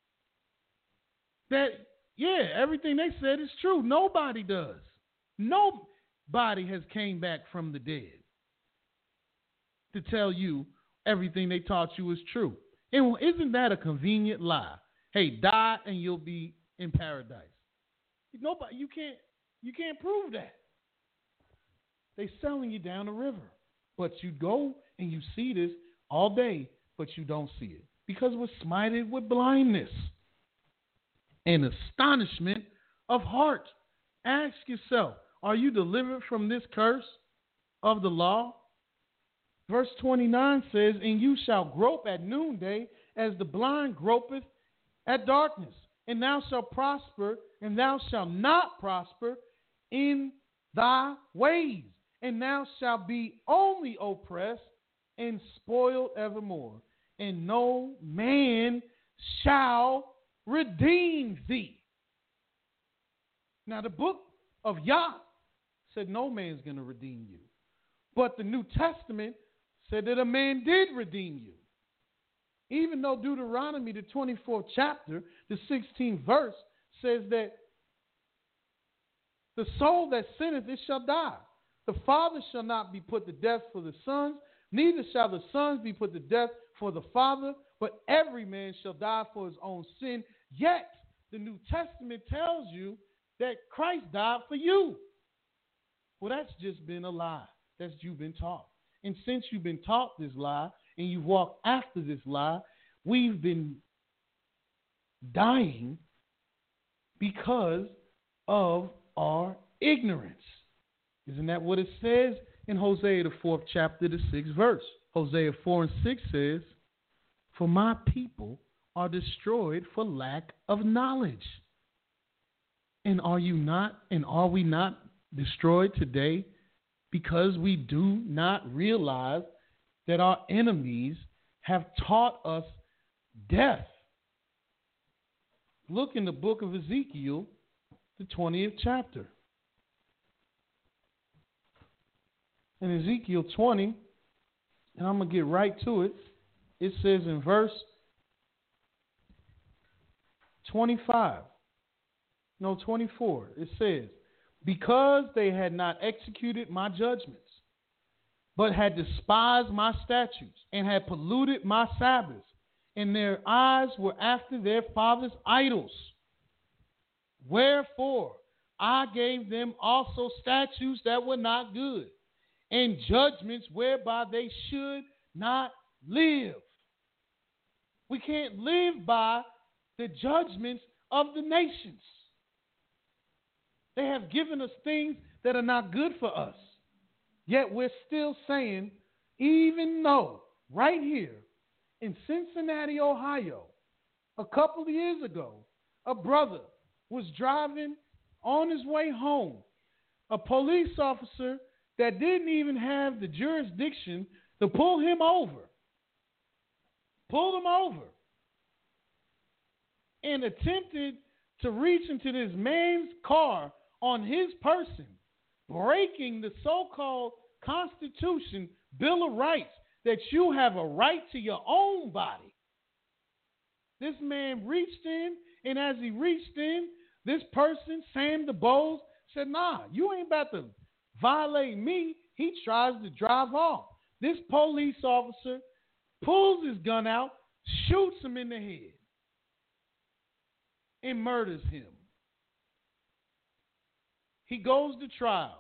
that, yeah, everything they said is true? Nobody does. Nobody has came back from the dead to tell you everything they taught you is true. And isn't that a convenient lie? Hey, die and you'll be in paradise. Nobody, you can't, you can't prove that. They selling you down the river, but you go and you see this all day, but you don't see it because we're smited with blindness and astonishment of heart. Ask yourself, are you delivered from this curse of the law? Verse twenty-nine says, and you shall grope at noonday as the blind gropeth at darkness. And thou shalt prosper, and thou shalt not prosper in thy ways. And thou shalt be only oppressed and spoiled evermore. And no man shall redeem thee. Now the book of Yah said no man's going to redeem you. But the New Testament said that a man did redeem you. Even though Deuteronomy, the twenty-fourth chapter, the sixteenth verse, says that the soul that sinneth, it shall die. The father shall not be put to death for the sons, neither shall the sons be put to death for the father, but every man shall die for his own sin. Yet, the New Testament tells you that Christ died for you. Well, that's just been a lie. That's you've been taught. And since you've been taught this lie, and you walk after this lie, we've been dying because of our ignorance. Isn't that what it says in Hosea, the fourth chapter, the sixth verse? Hosea four and six says, for my people are destroyed for lack of knowledge. And are you not, and are we not destroyed today because we do not realize that our enemies have taught us death. Look in the book of Ezekiel, the twentieth chapter. In Ezekiel twenty, and I'm going to get right to it, it says in verse twenty-five, no, twenty-four, it says, because they had not executed my judgments, but had despised my statutes, and had polluted my Sabbaths, and their eyes were after their fathers' idols. Wherefore I gave them also statutes that were not good, and judgments whereby they should not live. We can't live by the judgments of the nations. They have given us things that are not good for us. Yet we're still saying, even though right here in Cincinnati, Ohio, a couple of years ago, a brother was driving on his way home. A police officer that didn't even have the jurisdiction to pull him over, pulled him over, and attempted to reach into this man's car on his person, breaking the so-called Constitution, Bill of Rights, that you have a right to your own body. This man reached in, and as he reached in, this person, Sam DeBose, said, nah, you ain't about to violate me. He tries to drive off. This police officer pulls his gun out, shoots him in the head, and murders him. He goes to trial.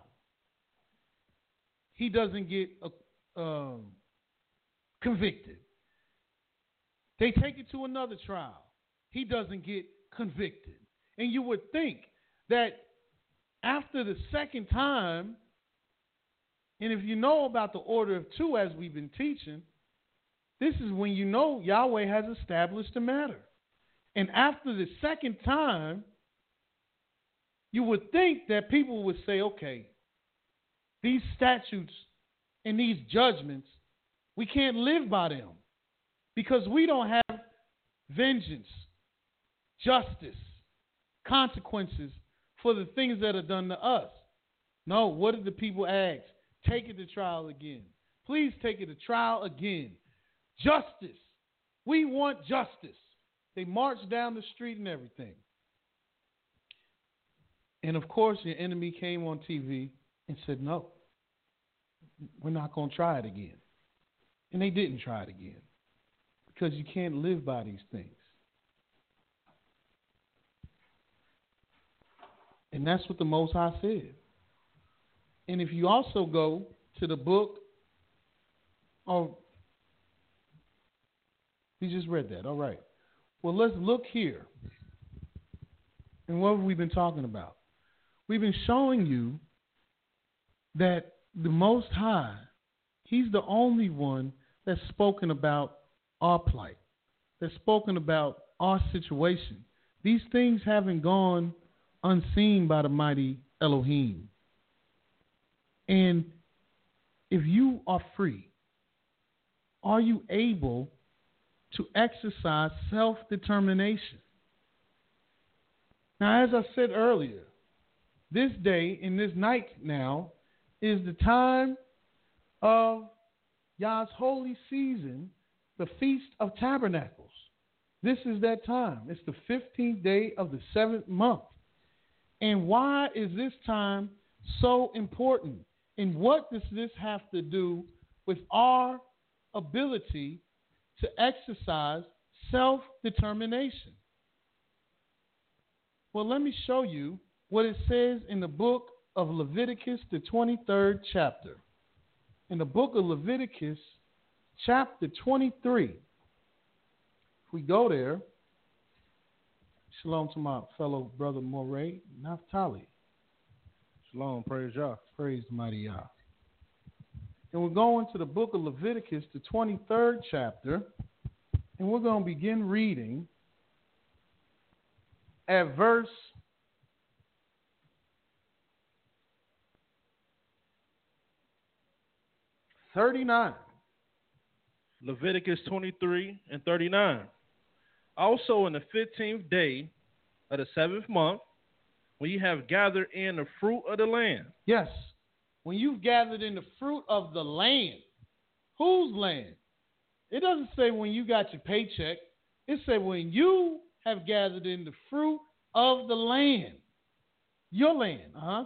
He doesn't get uh, um, convicted. They take it to another trial. He doesn't get convicted. And you would think that after the second time, and if you know about the order of two as we've been teaching, this is when you know Yahweh has established the matter. And after the second time, you would think that people would say, okay, these statutes and these judgments, we can't live by them because we don't have vengeance, justice, consequences for the things that are done to us. No, what did the people ask? Take it to trial again. Please take it to trial again. Justice. We want justice. They marched down the street and everything. And of course, your enemy came on T V and said, no, we're not going to try it again. And they didn't try it again because you can't live by these things. And that's what the Most High said. And if you also go to the book, oh, we just read that. All right. Well, let's look here. And what have we been talking about? We've been showing you that the Most High, He's the only one that's spoken about our plight, that's spoken about our situation. These things haven't gone unseen by the mighty Elohim. And if you are free, are you able to exercise self-determination? Now, as I said earlier, this day and this night now is the time of Yah's holy season, the Feast of Tabernacles. This is that time. It's the fifteenth day of the seventh month. And why is this time so important? And what does this have to do with our ability to exercise self-determination? Well, let me show you what it says in the book of Leviticus, the twenty-third chapter. In the book of Leviticus, chapter twenty-three. If we go there, shalom to my fellow brother Moray, Naphtali. Shalom, praise Yah. Praise the mighty Yah. And we're going to the book of Leviticus, the twenty-third chapter, and we're going to begin reading at verse thirty-nine. Leviticus twenty-three and thirty-nine. Also in the fifteenth day of the seventh month, when you have gathered in the fruit of the land. Yes. When you've gathered in the fruit of the land. Whose land? It doesn't say when you got your paycheck. It says when you have gathered in the fruit of the land. Your land, huh?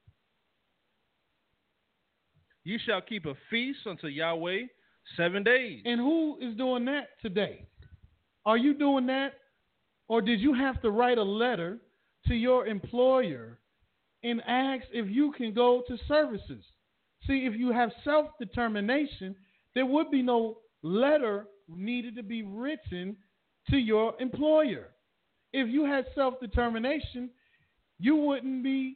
You shall keep a feast unto Yahweh seven days. And who is doing that today? Are you doing that? Or did you have to write a letter to your employer and ask if you can go to services? See, if you have self-determination, there would be no letter needed to be written to your employer. If you had self-determination, you wouldn't be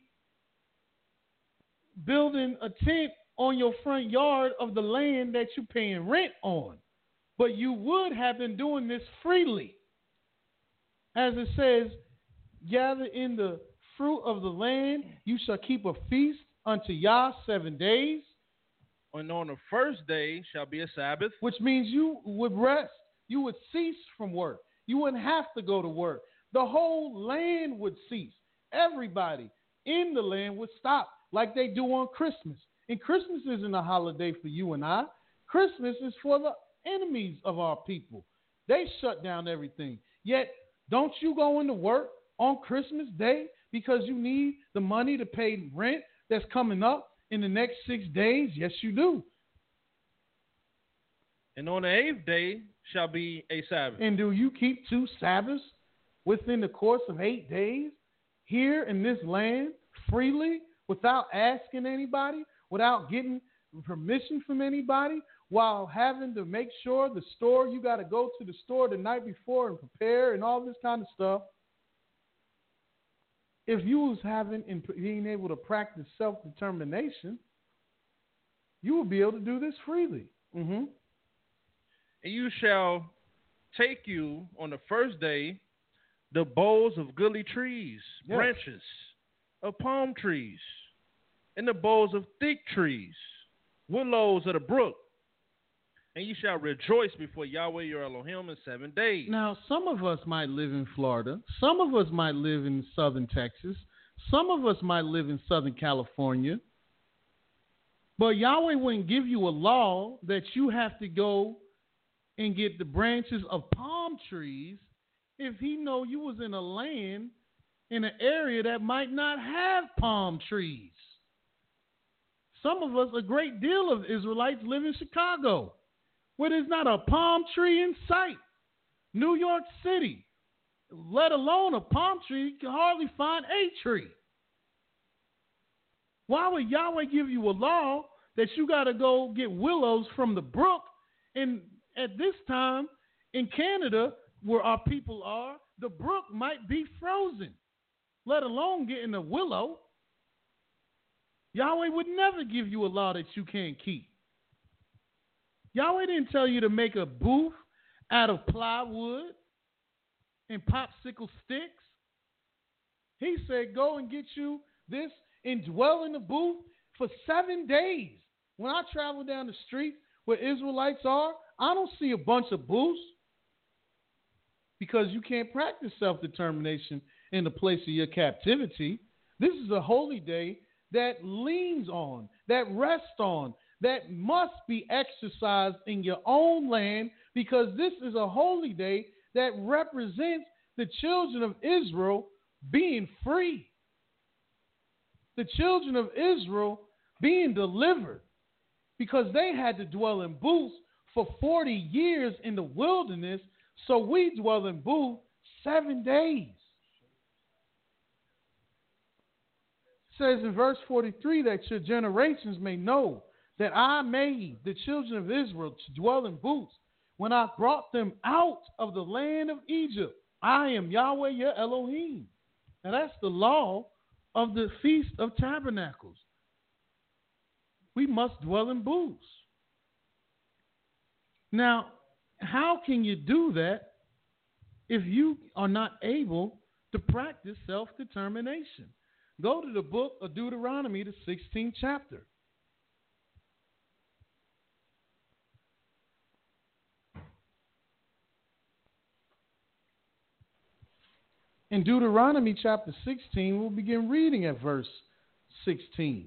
building a tent on your front yard of the land that you're paying rent on. But you would have been doing this freely. As it says, gather in the fruit of the land, you shall keep a feast unto Yah seven days. And on the first day shall be a Sabbath. Which means you would rest. You would cease from work. You wouldn't have to go to work. The whole land would cease. Everybody in the land would stop like they do on Christmas. And Christmas isn't a holiday for you and I. Christmas is for the enemies of our people. They shut down everything. Yet, don't you go into work on Christmas Day because you need the money to pay rent that's coming up in the next six days? Yes, you do. And on the eighth day shall be a Sabbath. And do you keep two Sabbaths within the course of eight days here in this land freely without asking anybody, without getting permission from anybody, while having to make sure the store, you got to go to the store the night before and prepare and all this kind of stuff? If you was having and being able to practice self-determination, you will be able to do this freely. Mm-hmm. And you shall take you on the first day the boughs of goodly trees, yes, branches of palm trees, and the boughs of thick trees, willows of the brook, and you shall rejoice before Yahweh your Elohim in seven days. Now, some of us might live in Florida. Some of us might live in southern Texas. Some of us might live in southern California. But Yahweh wouldn't give you a law that you have to go and get the branches of palm trees if he know you was in a land, in an area that might not have palm trees. Some of us, a great deal of Israelites live in Chicago, where there's not a palm tree in sight. New York City, let alone a palm tree, you can hardly find a tree. Why would Yahweh give you a law that you got to go get willows from the brook? And at this time in Canada, where our people are, the brook might be frozen, let alone getting a willow. Yahweh would never give you a law that you can't keep. Yahweh didn't tell you to make a booth out of plywood and popsicle sticks. He said, go and get you this and dwell in the booth for seven days. When I travel down the street where Israelites are, I don't see a bunch of booths because you can't practice self-determination in the place of your captivity. This is a holy day that leans on, that rests on, that must be exercised in your own land, because this is a holy day that represents the children of Israel being free. The children of Israel being delivered, because they had to dwell in booths for forty years in the wilderness, so we dwell in booths seven days. It says in verse forty-three that your generations may know that I made the children of Israel to dwell in booths when I brought them out of the land of Egypt. I am Yahweh your Elohim. Now that's the law of the Feast of Tabernacles. We must dwell in booths. Now, how can you do that if you are not able to practice self-determination? Go to the book of Deuteronomy, the sixteenth chapter. In Deuteronomy chapter sixteen, we'll begin reading at verse sixteen.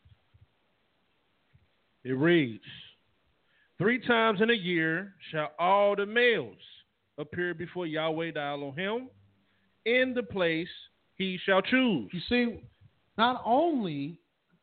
It reads, Three times in a year shall all the males appear before Yahweh thy Elohim in the place he shall choose. You see, not only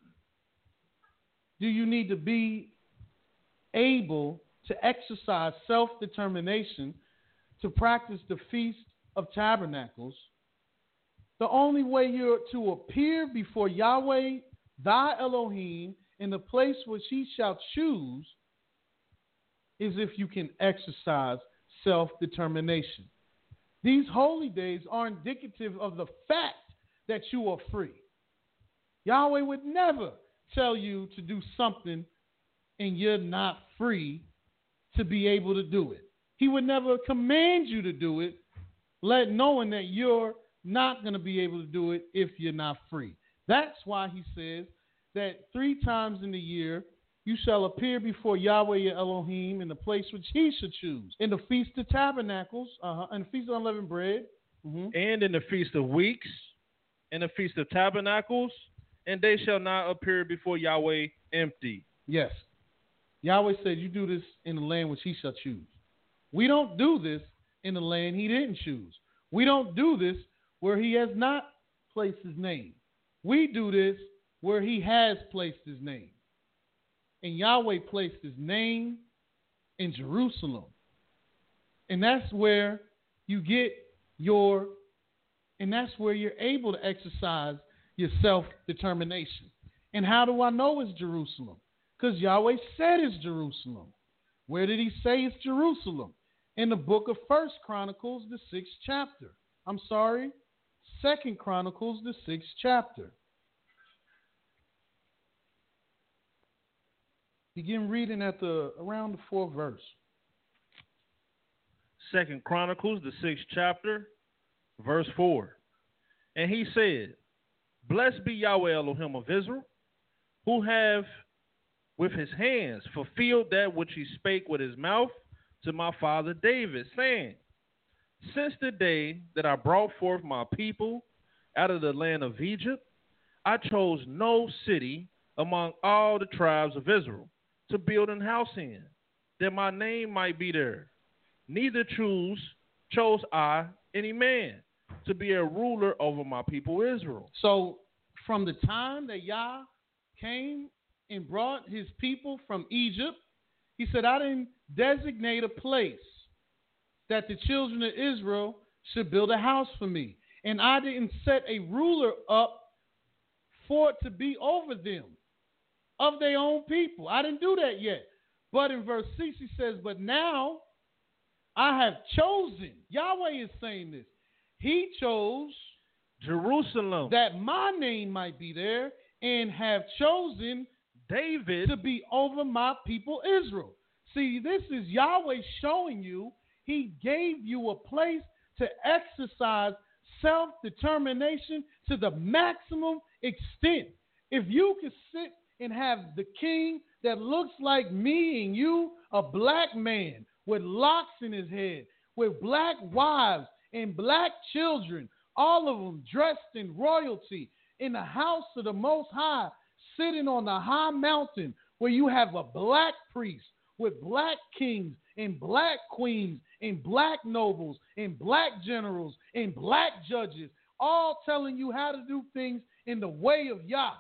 do you need to be able to exercise self-determination to practice the Feast of Tabernacles, the only way you're to appear before Yahweh thy Elohim in the place which he shall choose is if you can exercise self-determination. These holy days are indicative of the fact that you are free. Yahweh would never tell you to do something and you're not free to be able to do it. He would never command you to do it, let knowing that you're not going to be able to do it if you're not free. That's why he says that three times in the year you shall appear before Yahweh your Elohim in the place which he should choose. In the Feast of Tabernacles, uh-huh, and the Feast of Unleavened Bread. Mm-hmm. And in the Feast of Weeks, and the Feast of Tabernacles, and they shall not appear before Yahweh empty. Yes. Yahweh said you do this in the land which he shall choose. We don't do this in the land he didn't choose. We don't do this where he has not placed his name. We do this where he has placed his name. And Yahweh placed his name in Jerusalem. And that's where you get your, and that's where you're able to exercise your self-determination. And how do I know it's Jerusalem? Because Yahweh said it's Jerusalem. Where did he say it's Jerusalem? In the book of First Chronicles, the sixth chapter. I'm sorry, Second Chronicles, the sixth chapter. Begin reading at the around the fourth verse. Second Chronicles, the sixth chapter, verse four. And he said, Blessed be Yahweh Elohim of Israel, who have with his hands fulfilled that which he spake with his mouth to my father David, saying, Since the day that I brought forth my people out of the land of Egypt, I chose no city among all the tribes of Israel to build an house in, that my name might be there. Neither choose chose I any man to be a ruler over my people Israel. So from the time that Yah came and brought his people from Egypt, he said, I didn't designate a place that the children of Israel should build a house for me. And I didn't set a ruler up for it to be over them, of their own people. I didn't do that yet. But in verse six, he says, but now I have chosen. Yahweh is saying this. He chose Jerusalem, that my name might be there, and have chosen David to be over my people Israel. See, this is Yahweh showing you he gave you a place to exercise self-determination to the maximum extent. If you could sit and have the king that looks like me and you, a black man with locks in his head, with black wives and black children, all of them dressed in royalty, in the house of the Most High, sitting on the high mountain where you have a black priest with black kings and black queens and black nobles and black generals and black judges, all telling you how to do things in the way of Yah.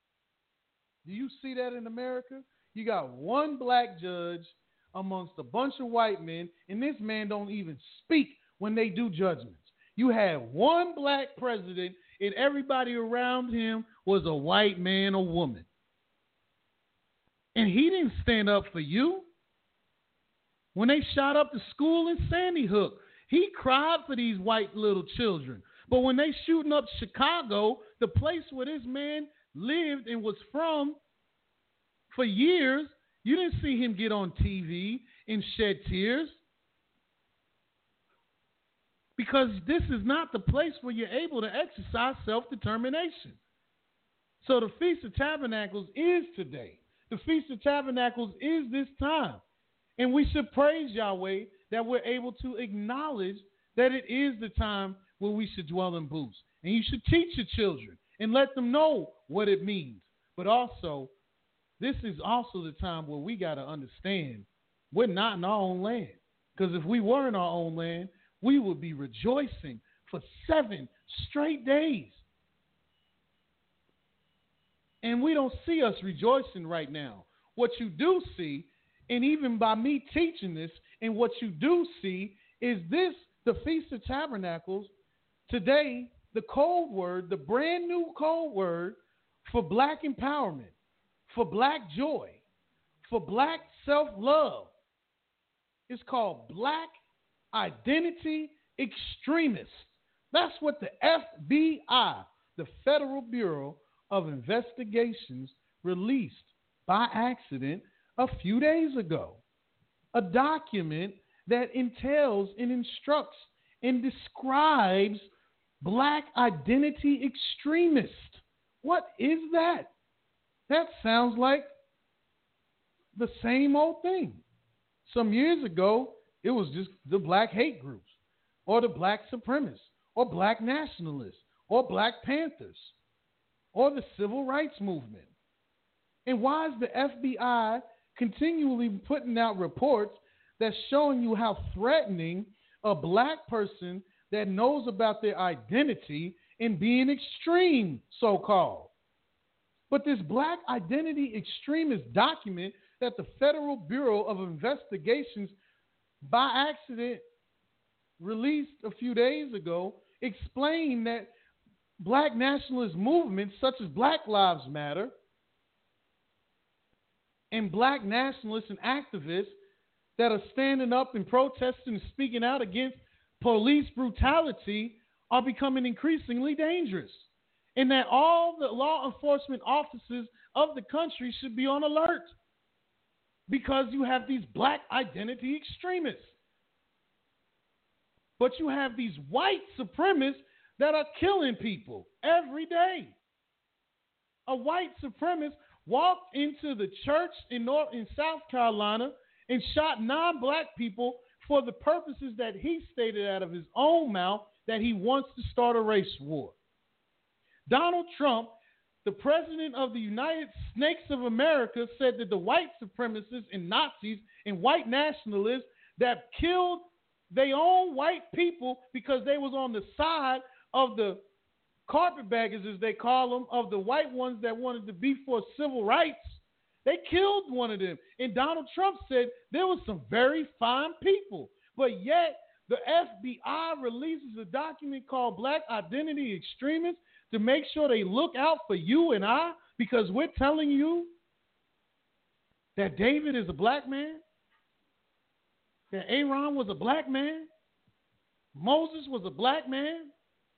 Do you see that in America? You got one black judge amongst a bunch of white men, and this man don't even speak when they do judgments. You had one black president, and everybody around him was a white man or woman. And he didn't stand up for you. When they shot up the school in Sandy Hook, he cried for these white little children. But when they shooting up Chicago, the place where this man lived and was from for years, you didn't see him get on T V and shed tears. Because this is not the place where you're able to exercise self-determination. So the Feast of Tabernacles is today. The Feast of Tabernacles is this time. And we should praise Yahweh that we're able to acknowledge that it is the time where we should dwell in booths. And you should teach your children and let them know what it means. But also, this is also the time where we got to understand we're not in our own land. Because if we were in our own land, we would be rejoicing for seven straight days. And we don't see us rejoicing right now. What you do see, and even by me teaching this, and what you do see is this, the Feast of Tabernacles, today, the code word, the brand new code word for black empowerment, for black joy, for black self-love, is called Black Identity Extremist. That's what the F B I, the Federal Bureau of Investigations, released by accident a few days ago. A document that entails and instructs and describes black identity extremist. What is that? That sounds like the same old thing. Some years ago, it was just the black hate groups, or the black supremacists, or black nationalists, or Black Panthers, or the civil rights movement. And why is the F B I continually putting out reports that's showing you how threatening a black person that knows about their identity and being extreme, so-called? But this Black Identity Extremist document that the Federal Bureau of Investigations by accident released a few days ago explained that black nationalist movements such as Black Lives Matter and black nationalists and activists that are standing up and protesting and speaking out against police brutality are becoming increasingly dangerous, and that all the law enforcement officers of the country should be on alert because you have these black identity extremists. But you have these white supremacists that are killing people every day. A white supremacist walked into the church in North in South Carolina and shot non-black people for the purposes that he stated out of his own mouth that he wants to start a race war. Donald Trump, the president of the United Snakes of America, said that the white supremacists and Nazis and white nationalists that killed their own white people because they was on the side of the carpetbaggers, as they call them, of the white ones that wanted to be for civil rights, they killed one of them. And Donald Trump said there was some very fine people. But yet the F B I releases a document called Black Identity Extremists to make sure they look out for you and I, because we're telling you that David is a black man, that Aaron was a black man, Moses was a black man.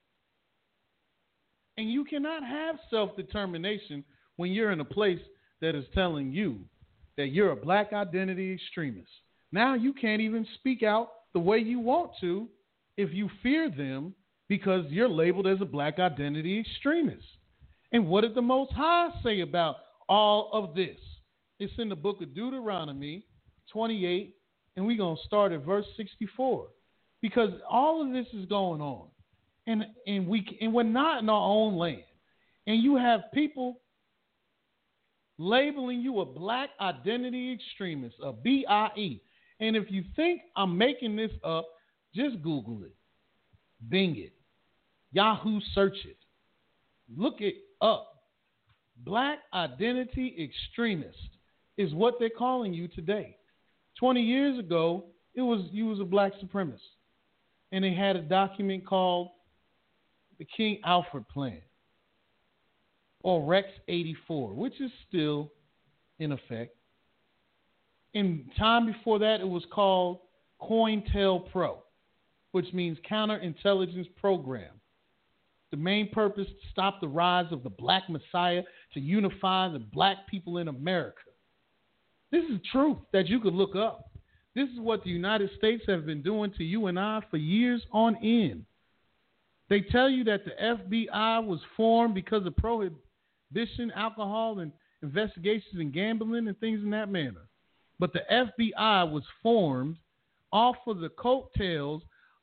And you cannot have self-determination when you're in a place that is telling you that you're a black identity extremist. Now you can't even speak out the way you want to if you fear them because you're labeled as a black identity extremist. And what did the Most High say about all of this? It's in the book of Deuteronomy twenty-eight, and we're going to start at verse sixty-four, because all of this is going on. And and we and we're not in our own land. And you have people labeling you a black identity extremist, a B I E. And if you think I'm making this up, just Google it. Bing it. Yahoo search it. Look it up. Black identity extremist is what they're calling you today. twenty years ago, it was you was a black supremacist. And they had a document called the King Alfred Plan, or Rex eighty-four, which is still in effect. In time before that, it was called COINTELPRO, which means Counterintelligence Program. The main purpose to stop the rise of the Black Messiah, to unify the black people in America. This is truth that you could look up. This is what the United States have been doing to you and I for years on end. They tell you that the F B I was formed because of prohibition, alcohol, and investigations in gambling and things in that manner. But the F B I was formed off of the coattails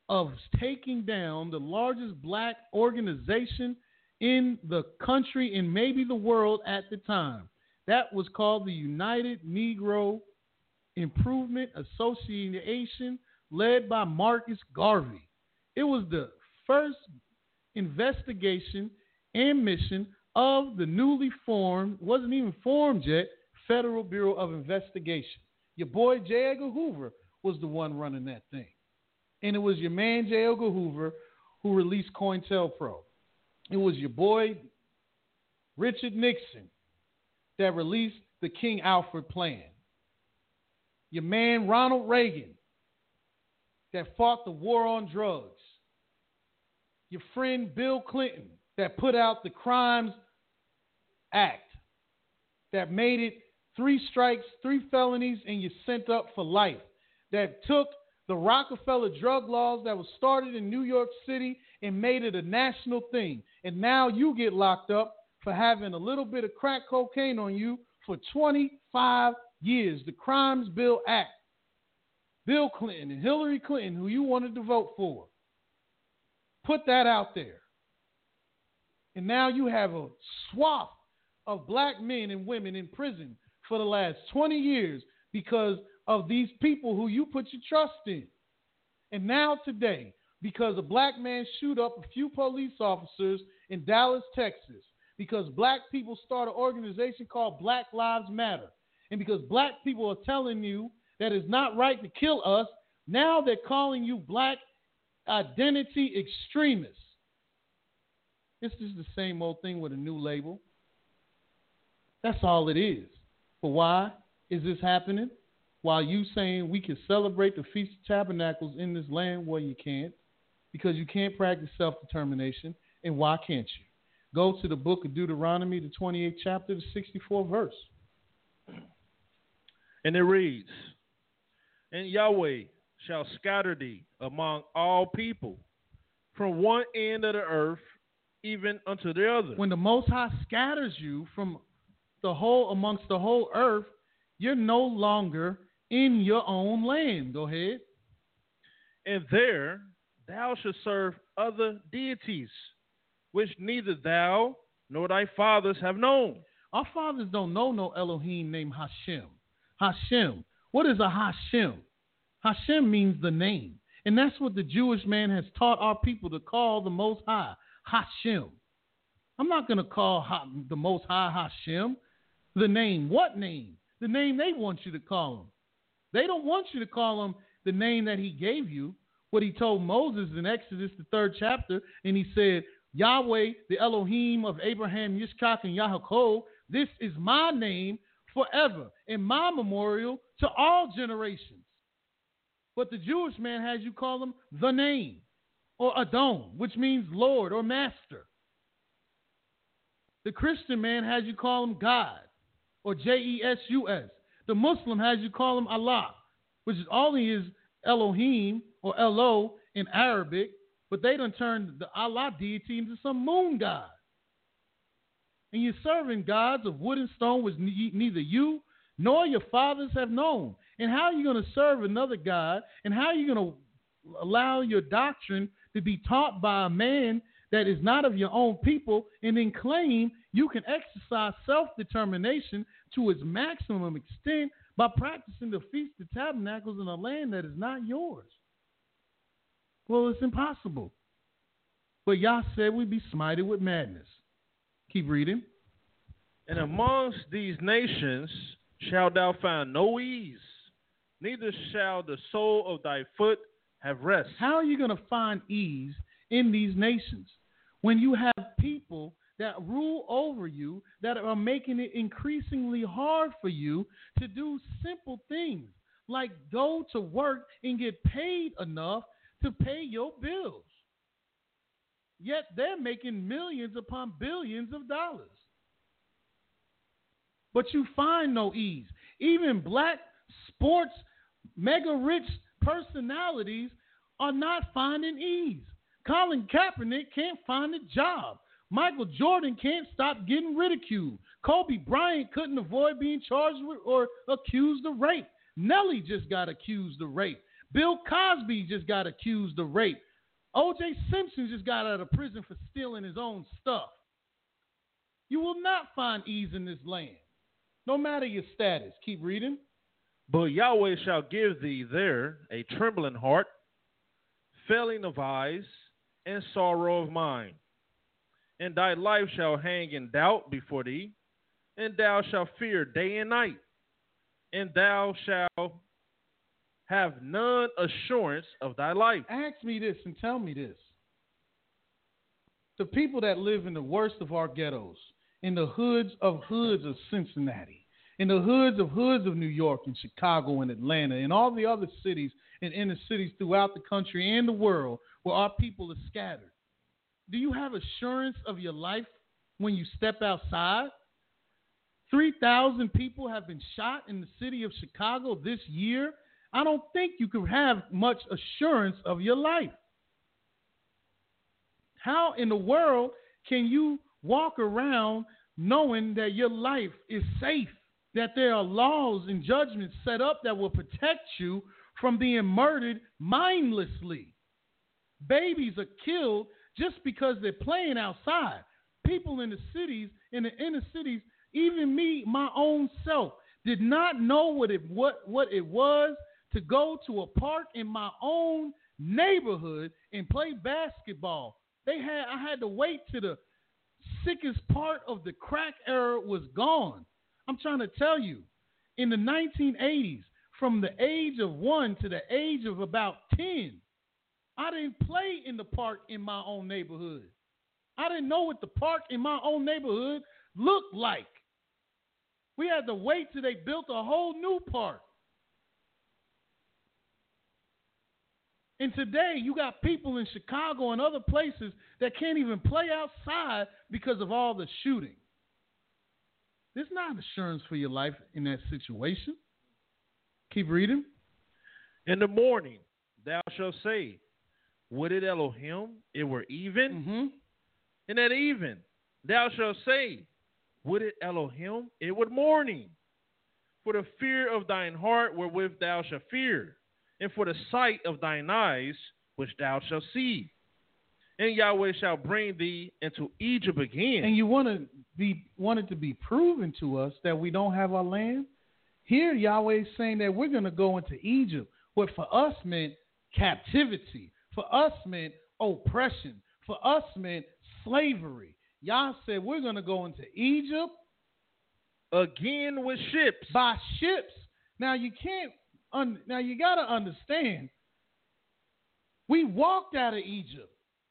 of taking down the largest black organization in the country and maybe the world at the time. That was called the United Negro Improvement Association, led by Marcus Garvey. It was the first investigation and mission of the newly formed, wasn't even formed yet, Federal Bureau of Investigation. Your boy J. Edgar Hoover was the one running that thing. And it was your man J. Edgar Hoover who released COINTELPRO. It was your boy Richard Nixon that released the King Alfred Plan. Your man Ronald Reagan that fought the war on drugs. Your friend Bill Clinton that put out the Crimes Act that made it three strikes, three felonies, and you're sent up for life. That took the Rockefeller drug laws that was started in New York City and made it a national thing. And now you get locked up for having a little bit of crack cocaine on you for twenty-five years. The Crimes Bill Act. Bill Clinton and Hillary Clinton, who you wanted to vote for, put that out there. And now you have a swath of black men and women in prison for the last twenty years because of these people who you put your trust in. And now today, because a black man shoot up a few police officers in Dallas, Texas, because black people start an organization called Black Lives Matter, and because black people are telling you that it's not right to kill us, now they're calling you black identity extremists. This is the same old thing with a new label. That's all it is. But why is this happening? While you saying we can celebrate the Feast of Tabernacles in this land, well, you can't, because you can't practice self-determination. And why can't you? Go to the book of Deuteronomy, the twenty-eighth chapter, the sixty-fourth verse. And it reads, "And Yahweh shall scatter thee among all people, from one end of the earth even unto the other." When the Most High scatters you from the whole amongst the whole earth, you're no longer in your own land. Go ahead. "And there thou shalt serve other deities, which neither thou nor thy fathers have known." Our fathers don't know no Elohim named Hashem. Hashem. What is a Hashem? Hashem means the name. And that's what the Jewish man has taught our people to call the Most High. Hashem. I'm not going to call ha- the Most High Hashem. The name. What name? The name they want you to call him. They don't want you to call him the name that he gave you. What he told Moses in Exodus, the third chapter, and he said, Yahweh, the Elohim of Abraham, Yitzchak, and Yaakov, this is my name forever, and my memorial to all generations. But the Jewish man has you call him the name, or Adon, which means Lord or Master. The Christian man has you call him God, or J E S U S. The Muslim has you call him Allah, which is only is Elohim or Elo in Arabic, but they done turned the Allah deity into some moon god. And you're serving gods of wood and stone which ne- neither you nor your fathers have known. And how are you going to serve another God? And how are you going to allow your doctrine to be taught by a man that is not of your own people and then claim you can exercise self-determination to its maximum extent by practicing the Feast of Tabernacles in a land that is not yours? Well, it's impossible. But Yah said we'd be smited with madness. Keep reading. "And amongst these nations shalt thou find no ease, neither shall the sole of thy foot have rest." How are you going to find ease in these nations when you have people that rule over you that are making it increasingly hard for you to do simple things like go to work and get paid enough to pay your bills? Yet they're making millions upon billions of dollars. But you find no ease. Even black sports mega rich personalities are not finding ease. Colin Kaepernick can't find a job. Michael Jordan can't stop getting ridiculed. Kobe Bryant couldn't avoid being charged with or accused of rape. Nelly just got accused of rape. Bill Cosby just got accused of rape. O J Simpson just got out of prison for stealing his own stuff. You will not find ease in this land, no matter your status. Keep reading. But Yahweh shall give thee there a trembling heart, failing of eyes, and sorrow of mind. And thy life shall hang in doubt before thee, and thou shalt fear day and night, and thou shalt have none assurance of thy life. Ask me this and tell me this. The people that live in the worst of our ghettos, in the hoods of hoods of Cincinnati, in the hoods of hoods of New York and Chicago and Atlanta, and all the other cities and inner cities throughout the country and the world where our people are scattered, do you have assurance of your life when you step outside? three thousand people have been shot in the city of Chicago this year. I don't think you could have much assurance of your life. How in the world can you walk around knowing that your life is safe, that there are laws and judgments set up that will protect you from being murdered mindlessly? Babies are killed just because they're playing outside. People in the cities, in the inner cities, even me, my own self, did not know what it what, what it was to go to a park in my own neighborhood and play basketball. They had I had to wait till the sickest part of the crack era was gone. I'm trying to tell you, in the nineteen eighties, from the age of one to the age of about ten, I didn't play in the park in my own neighborhood. I didn't know what the park in my own neighborhood looked like. We had to wait till they built a whole new park. And today, you got people in Chicago and other places that can't even play outside because of all the shooting. There's not assurance for your life in that situation. Keep reading. In the morning, thou shalt say, would it Elohim, it were even? Mm-hmm. And at even, thou shalt say, would it Elohim, it were morning? For the fear of thine heart wherewith thou shalt fear, and for the sight of thine eyes which thou shalt see. And Yahweh shall bring thee into Egypt again. And you want to be want it to be proven to us that we don't have our land? Here Yahweh is saying that we're going to go into Egypt, what for us meant captivity, for us meant oppression, for us meant slavery. Yah said we're going to go into Egypt again with ships. By ships. Now you can't un, now you got to understand, we walked out of Egypt.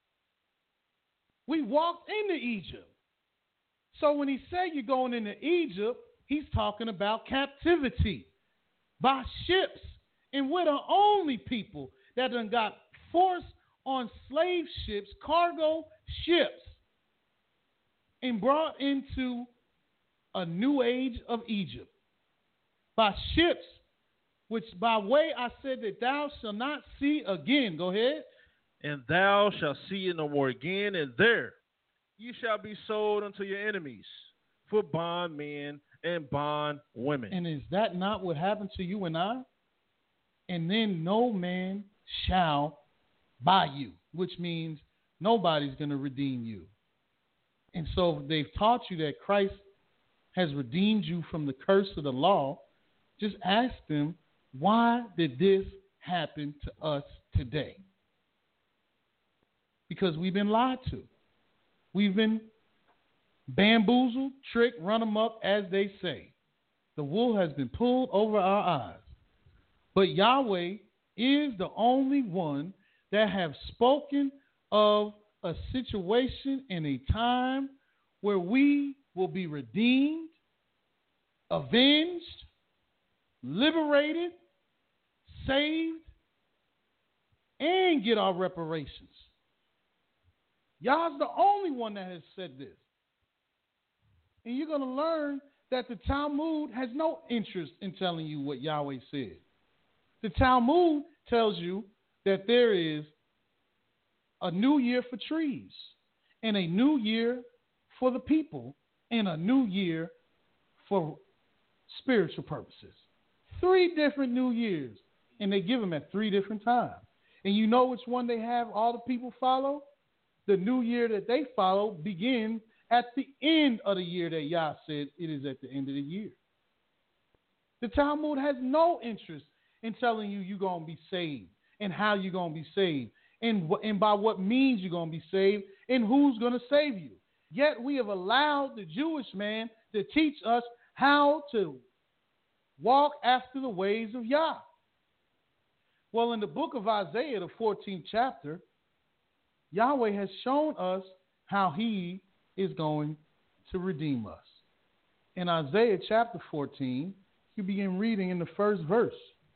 We walked into Egypt. So when he said you're going into Egypt, he's talking about captivity by ships. And we're the only people that done got forced on slave ships, cargo ships, and brought into a new age of Egypt by ships, which by way I said that thou shalt not see again. Go ahead. And thou shalt see it no more again, and there ye shall be sold unto your enemies for bondmen and bondwomen. And is that not what happened to you and I? And then no man shall buy you, which means nobody's going to redeem you. And so they've taught you that Christ has redeemed you from the curse of the law. Just ask them, why did this happen to us today? Because we've been lied to. We've been bamboozled, tricked, run amok, as they say. The wool has been pulled over our eyes. But Yahweh is the only one that have spoken of a situation in a time where we will be redeemed, avenged, liberated, saved, and get our reparations. Yah's the only one that has said this. And you're going to learn that the Talmud has no interest in telling you what Yahweh said. The Talmud tells you that there is a new year for trees, and a new year for the people, and a new year for spiritual purposes. Three different new years. And they give them at three different times. And you know which one they have all the people follow? The new year that they follow begins at the end of the year that Yah said it is at the end of the year. The Talmud has no interest in telling you you're going to be saved and how you're going to be saved and, and by what means you're going to be saved and who's going to save you. Yet we have allowed the Jewish man to teach us how to walk after the ways of Yah. Well, in the book of Isaiah, the fourteenth chapter, Yahweh has shown us how he is going to redeem us. In Isaiah chapter fourteen, you begin reading in the first verse.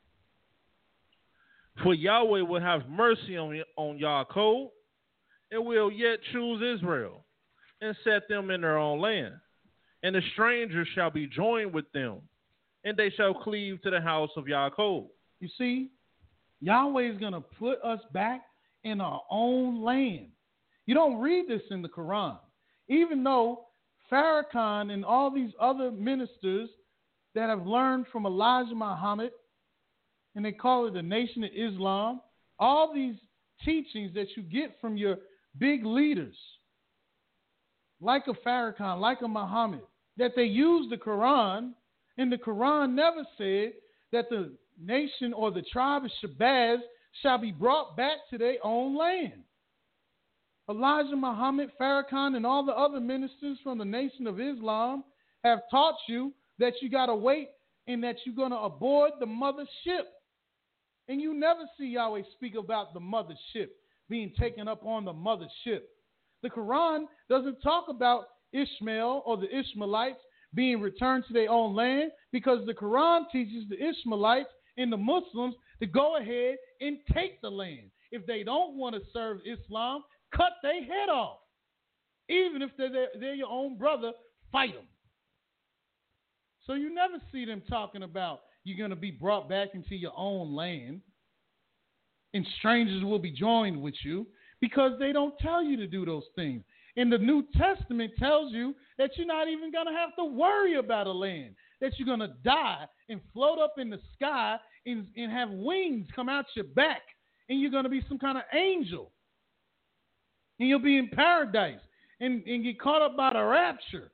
For Yahweh will have mercy on, on Yaakov, and will yet choose Israel, and set them in their own land. And the strangers shall be joined with them, and they shall cleave to the house of Yaakov. You see, Yahweh is going to put us back in our own land. You don't read this in the Quran. Even though Farrakhan and all these other ministers that have learned from Elijah Muhammad, and they call it the Nation of Islam, all these teachings that you get from your big leaders, like a Farrakhan, like a Muhammad, that they use the Quran, and the Quran never said that the nation or the tribe of Shabazz shall be brought back to their own land. Elijah Muhammad, Farrakhan, and all the other ministers from the Nation of Islam have taught you that you got to wait and that you're going to aboard the mothership. And you never see Yahweh speak about the mothership being taken up on the mothership. The Quran doesn't talk about Ishmael or the Ishmaelites being returned to their own land, because the Quran teaches the Ishmaelites and the Muslims to go ahead and take the land. If they don't want to serve Islam, cut their head off. Even if they're, they're, they're your own brother, fight them. So you never see them talking about you're going to be brought back into your own land and strangers will be joined with you, because they don't tell you to do those things. And the New Testament tells you that you're not even going to have to worry about a land, that you're going to die and float up in the sky and, and have wings come out your back, and you're going to be some kind of angel. And you'll be in paradise and, and get caught up by the rapture.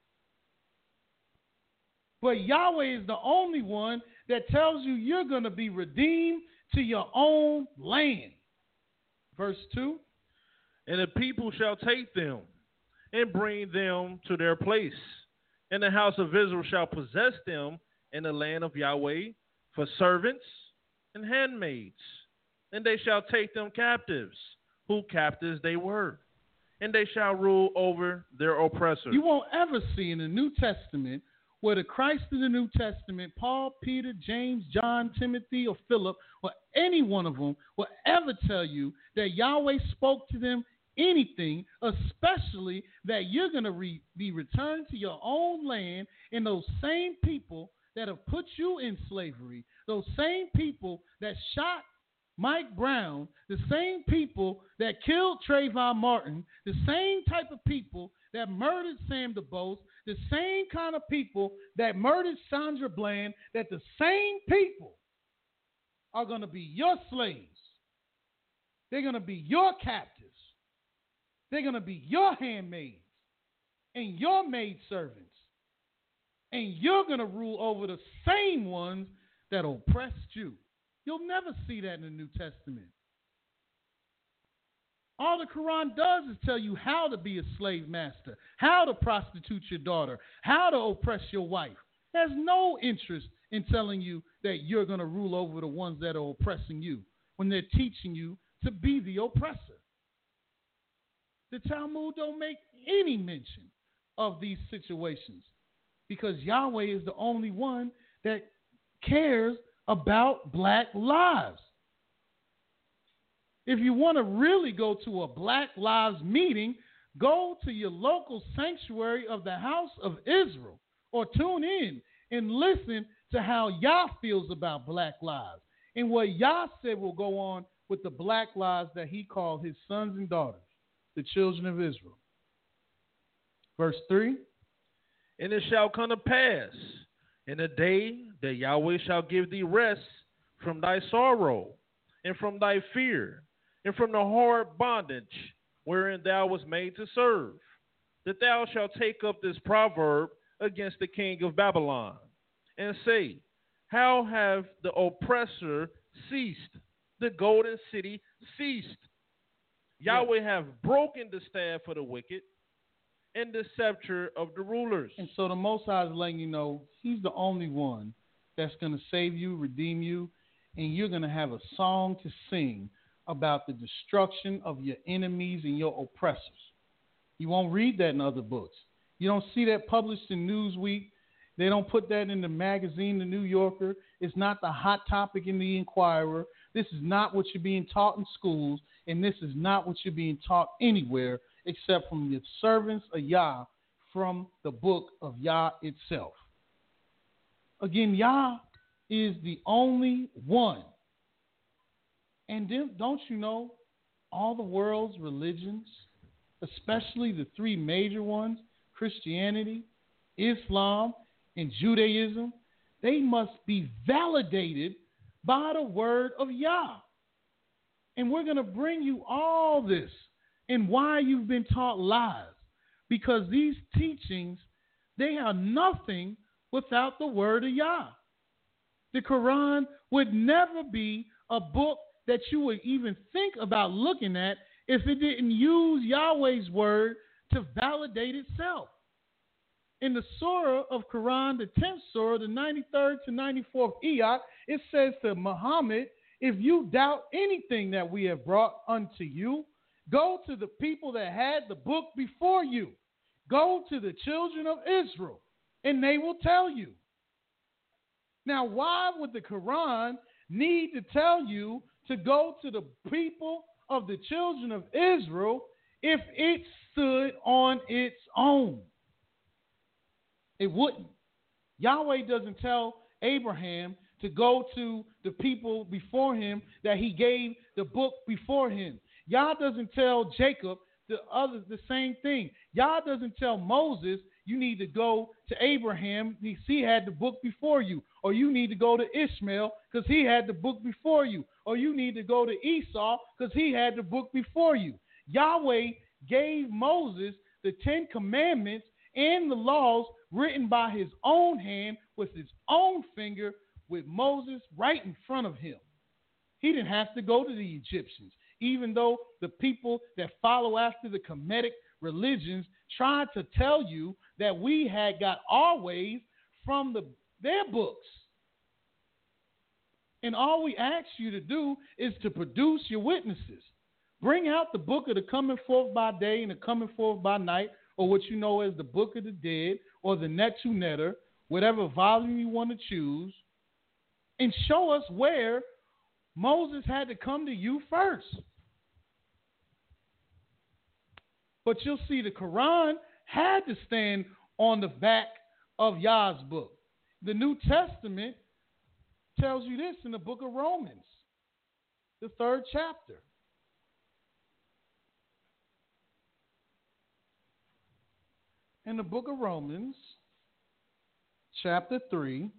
But Yahweh is the only one that tells you you're going to be redeemed to your own land. Verse two. And the people shall take them and bring them to their place. And the house of Israel shall possess them in the land of Yahweh for servants and handmaids. And they shall take them captives, who captives they were. And they shall rule over their oppressors. You won't ever see in the New Testament where the Christ of the New Testament, Paul, Peter, James, John, Timothy, or Philip, or any one of them will ever tell you that Yahweh spoke to them anything, especially that you're going to re- be returned to your own land, and those same people that have put you in slavery, those same people that shot Mike Brown, the same people that killed Trayvon Martin, the same type of people that murdered Sam DuBose, the same kind of people that murdered Sandra Bland, that the same people are going to be your slaves. They're going to be your captives. They're going to be your handmaids and your maidservants. And you're going to rule over the same ones that oppressed you. You'll never see that in the New Testament. All the Quran does is tell you how to be a slave master, how to prostitute your daughter, how to oppress your wife. There's no interest in telling you that you're going to rule over the ones that are oppressing you when they're teaching you to be the oppressor. The Talmud don't make any mention of these situations because Yahweh is the only one that cares about black lives. If you want to really go to a Black Lives meeting, go to your local sanctuary of the House of Israel or tune in and listen to how Yah feels about black lives and what Yah said will go on with the black lives that he called his sons and daughters, the children of Israel. Verse three. And it shall come to pass in the day that Yahweh shall give thee rest from thy sorrow, and from thy fear, and from the hard bondage wherein thou wast made to serve, that thou shalt take up this proverb against the king of Babylon, and say, how have the oppressor ceased, the golden city ceased. Yahweh yeah. have broken the staff of the wicked and the scepter of the rulers. And so the Most High is letting you know he's the only one that's going to save you, redeem you, and you're going to have a song to sing about the destruction of your enemies and your oppressors. You won't read that in other books. You don't see that published in Newsweek. They don't put that in the magazine, The New Yorker. It's not the hot topic in the Inquirer. This is not what you're being taught in schools, and this is not what you're being taught anywhere except from the servants of Yah from the book of Yah itself. Again, Yah is the only one. And then, don't you know, all the world's religions, especially the three major ones, Christianity, Islam, and Judaism, they must be validated by the word of Yah. And we're going to bring you all this and why you've been taught lies. Because these teachings, they are nothing without the word of Yah. The Quran would never be a book that you would even think about looking at if it didn't use Yahweh's word to validate itself. In the surah of Quran, the tenth surah, the ninety-third to ninety-fourth ayat, it says to Muhammad, if you doubt anything that we have brought unto you, go to the people that had the book before you. Go to the children of Israel, and they will tell you. Now, why would the Quran need to tell you to go to the people of the children of Israel if it stood on its own? It wouldn't. Yahweh doesn't tell Abraham to go to the people before him that he gave the book before him. Yah doesn't tell Jacob the other the same thing. Yah doesn't tell Moses you need to go to Abraham because he had the book before you, or you need to go to Ishmael because he had the book before you, or you need to go to Esau because he had the book before you. Yahweh gave Moses the Ten Commandments and the laws written by his own hand with his own finger, with Moses right in front of him. He didn't have to go to the Egyptians, even though the people that follow after the Kemetic religions tried to tell you that we had got our ways from the, their books. And all we ask you to do is to produce your witnesses. Bring out the book of the coming forth by day and the coming forth by night, or what you know as the Book of the Dead, or the Netu Netter, whatever volume you want to choose, and show us where Moses had to come to you first. But you'll see the Quran had to stand on the back of Yah's book. The New Testament tells you this in the book of Romans, the third chapter. In the book of Romans, chapter three,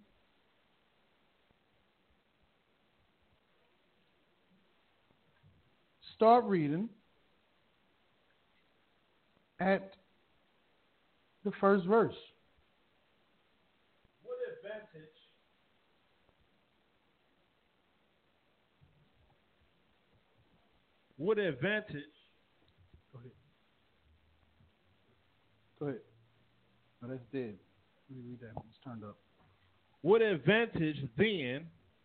start reading at the first verse. What advantage What advantage Go ahead. Go ahead. No, that's dead. Let me read that one. It's turned up. What advantage then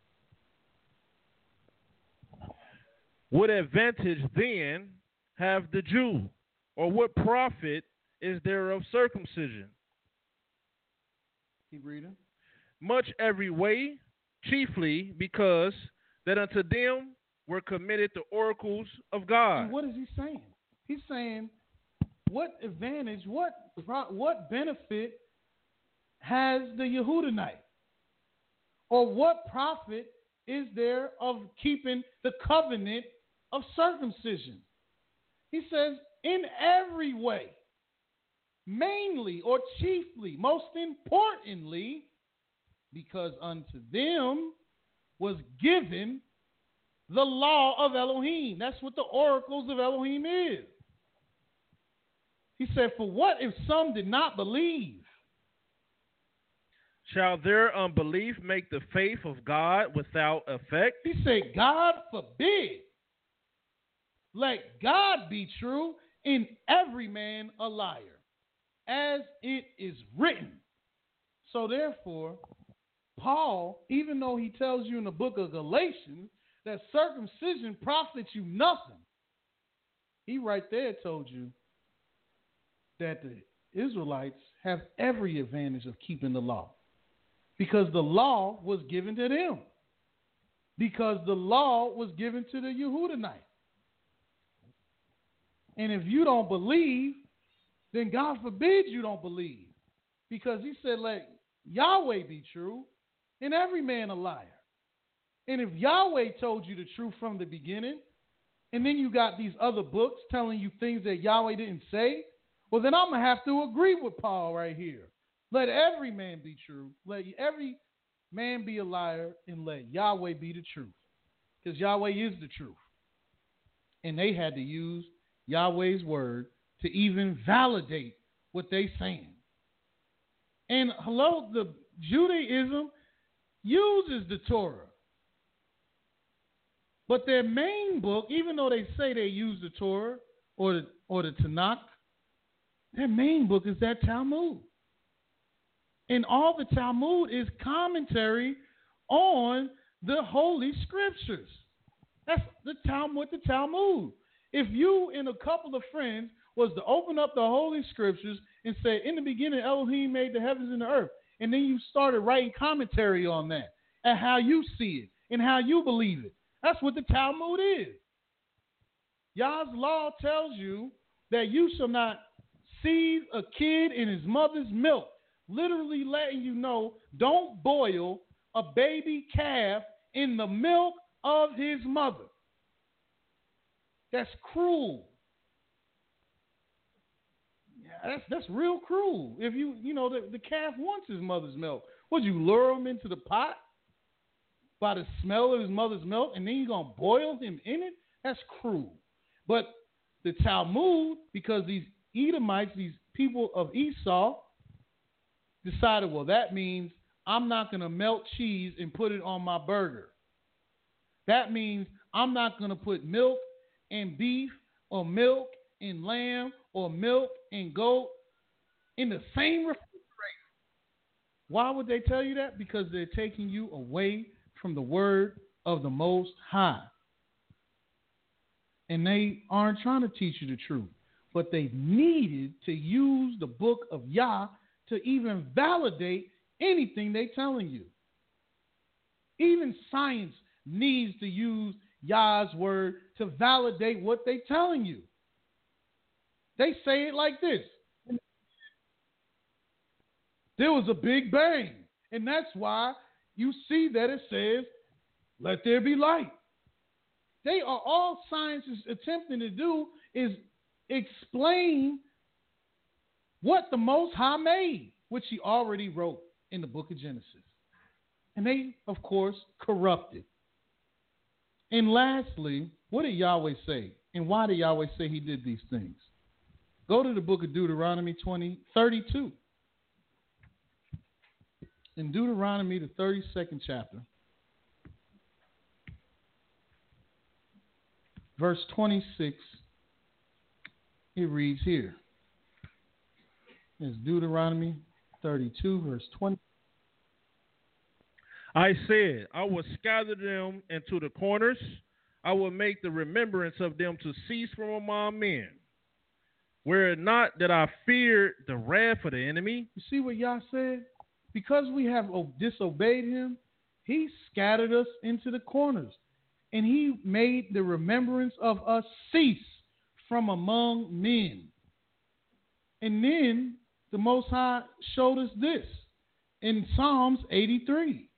What advantage then have the Jew, or what profit is there of circumcision? Keep reading. Much every way, chiefly because that unto them were committed the oracles of God. And what is he saying? He's saying, what advantage, what what benefit has the Yehudinite? Or what profit is there of keeping the covenant of circumcision? He says, in every way, mainly or chiefly, most importantly, because unto them was given the law of Elohim. That's what the oracles of Elohim is. He said, for what if some did not believe? Shall their unbelief make the faith of God without effect? He said, God forbid. Let God be true and every man a liar, as it is written. So therefore, Paul, even though he tells you in the book of Galatians that circumcision profits you nothing, he right there told you that the Israelites have every advantage of keeping the law. Because the law was given to them. Because the law was given to the Yehudanites. And if you don't believe, then God forbid you don't believe. Because he said, let Yahweh be true and every man a liar. And if Yahweh told you the truth from the beginning, and then you got these other books telling you things that Yahweh didn't say, well, then I'm going to have to agree with Paul right here. Let every man be true. Let every man be a liar, and let Yahweh be the truth. Because Yahweh is the truth. And they had to use Yahweh's word to even validate what they saying. And hello, the Judaism uses the Torah. But their main book, even though they say they use the Torah or the, or the Tanakh, their main book is that Talmud. And all the Talmud is commentary on the Holy Scriptures. That's the Talmud, the Talmud. If you and a couple of friends was to open up the Holy Scriptures and say, in the beginning, Elohim made the heavens and the earth, and then you started writing commentary on that and how you see it and how you believe it, that's what the Talmud is. Yah's law tells you that you shall not seethe a kid in his mother's milk, literally letting you know, don't boil a baby calf in the milk of his mother. That's cruel. Yeah, that's that's real cruel. If you, you know, the, the calf wants his mother's milk. Would you lure him into the pot by the smell of his mother's milk, and then you're going to boil him in it? That's cruel. But the Talmud, because these Edomites, these people of Esau, decided, well, that means I'm not going to melt cheese and put it on my burger. That means I'm not going to put milk and beef or milk and lamb or milk and goat in the same refrigerator. Why would they tell you that? Because they're taking you away from the word of the Most High. And they aren't trying to teach you the truth. But they needed to use the book of Yah to even validate anything they're telling you. Even science needs to use Yah's word to validate what they're telling you. They say it like this. There was a big bang. And that's why you see that it says, let there be light. They are all science is attempting to do is explain what the Most High made, which he already wrote in the book of Genesis. And they, of course, corrupted. And lastly, what did Yahweh say? And why did Yahweh say he did these things? Go to the book of Deuteronomy twenty, thirty-two. In Deuteronomy, the thirty-second chapter, verse twenty-six, it reads here. It's Deuteronomy thirty-two, verse twenty. I said, I will scatter them into the corners. I will make the remembrance of them to cease from among men. Were it not that I feared the wrath of the enemy. You see what Yah said? Because we have disobeyed him, he scattered us into the corners. And he made the remembrance of us cease from among men. And then the Most High showed us this in Psalms eighty-three.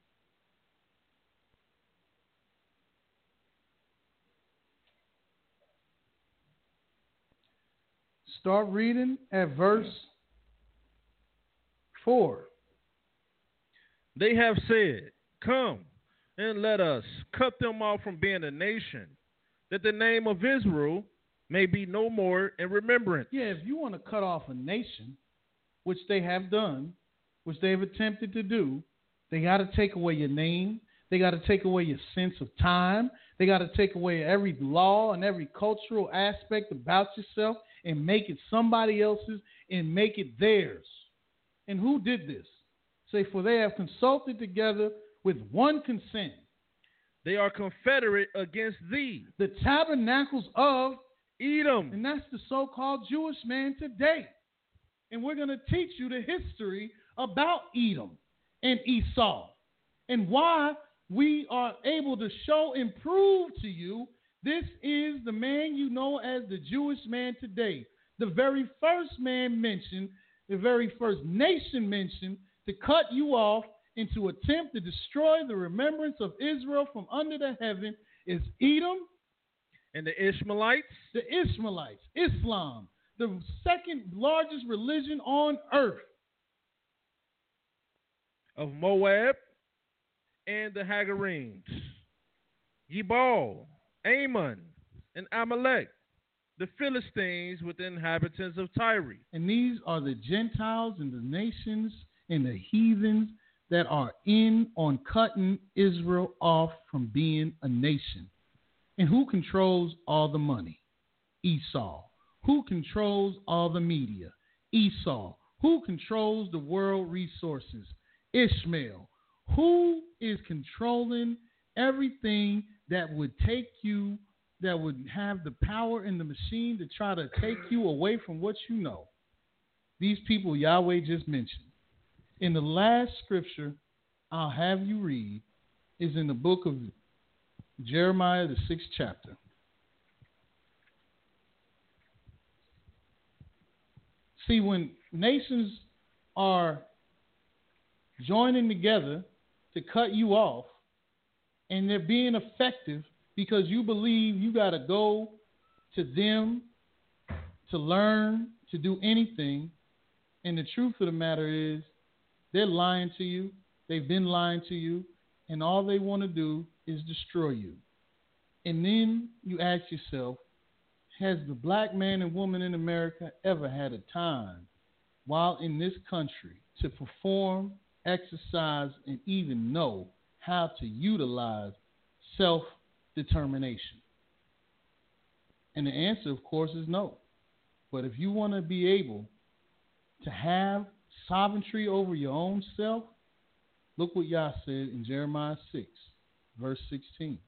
Start reading at verse four. They have said, come, and let us cut them off from being a nation, that the name of Israel may be no more in remembrance. Yeah, if you want to cut off a nation, which they have done, which they've attempted to do, they got to take away your name. They got to take away your sense of time. They got to take away every law and every cultural aspect about yourself and make it somebody else's and make it theirs. And who did this? Say, for they have consulted together with one consent. They are confederate against thee. The tabernacles of Edom. And that's the so-called Jewish man today. And we're going to teach you the history about Edom and Esau and why we are able to show and prove to you this is the man you know as the Jewish man today. The very first man mentioned, the very first nation mentioned to cut you off and to attempt to destroy the remembrance of Israel from under the heaven is Edom. And the Ishmaelites. The Ishmaelites, Islam, the second largest religion on earth. Of Moab and the Hagarenes, Yibal, Ammon, and Amalek, the Philistines with the inhabitants of Tyre. And these are the Gentiles and the nations and the heathens that are in on cutting Israel off from being a nation. And who controls all the money? Esau. Who controls all the media? Esau. Who controls the world resources? Ishmael. Who is controlling everything that would take you, that would have the power in the machine to try to take you away from what you know? These people Yahweh just mentioned. In the last scripture I'll have you read is in the book of Jeremiah, the sixth chapter. See, when nations are joining together to cut you off, and they're being effective because you believe you got to go to them to learn, to do anything, and the truth of the matter is they're lying to you. They've been lying to you, and all they want to do is destroy you. And then you ask yourself, has the black man and woman in America ever had a time while in this country to perform, exercise, and even know how to utilize self-determination? And the answer, of course, is no. But if you want to be able to have sovereignty over your own self, look what Yah said in Jeremiah six, verse sixteen.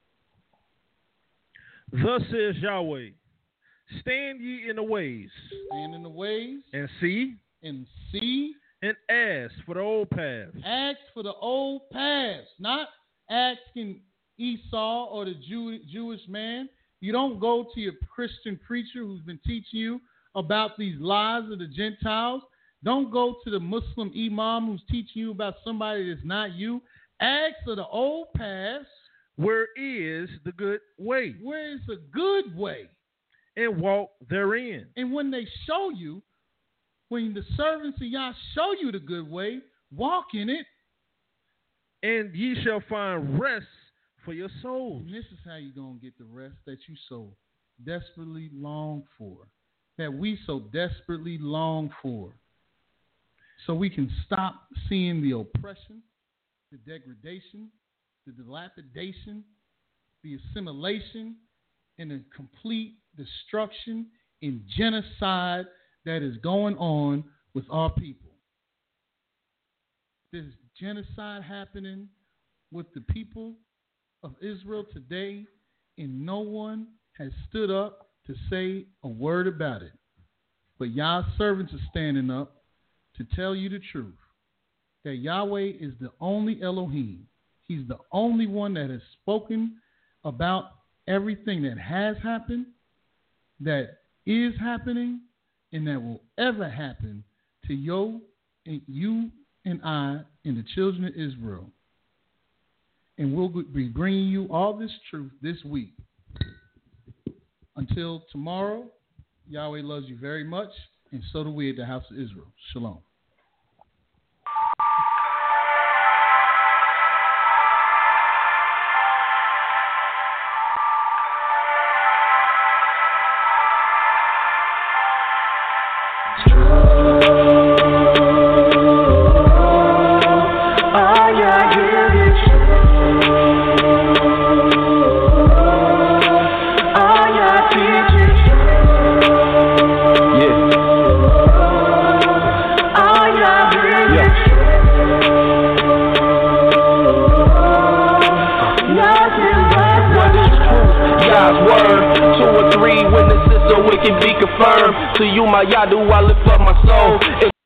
Thus says Yahweh, stand ye in the ways. Stand in the ways. And see. And see. And ask for the old paths. Ask for the old paths. Not asking Esau or the Jew, Jewish man. You don't go to your Christian preacher who's been teaching you about these lies of the Gentiles. Don't go to the Muslim imam who's teaching you about somebody that's not you. Ask for the old paths. Where is the good way? Where is the good way? And walk therein. And when they show you, when the servants of Yah show you the good way, walk in it. And ye shall find rest for your souls. And this is how you're going to get the rest that you so desperately long for, that we so desperately long for. So we can stop seeing the oppression, the degradation, the dilapidation, the assimilation, and the complete destruction and genocide that is going on with our people. There's genocide happening with the people of Israel today, and no one has stood up to say a word about it. But Yah's servants are standing up to tell you the truth, that Yahweh is the only Elohim. He's the only one that has spoken about everything that has happened, that is happening, and that will ever happen to you and you and I and the children of Israel. And we'll be bringing you all this truth this week. Until tomorrow, Yahweh loves you very much, and so do we at the House of Israel. Shalom. God's word. Two or three witnesses so it can be confirmed. To you, my Yadu, I lift up my soul.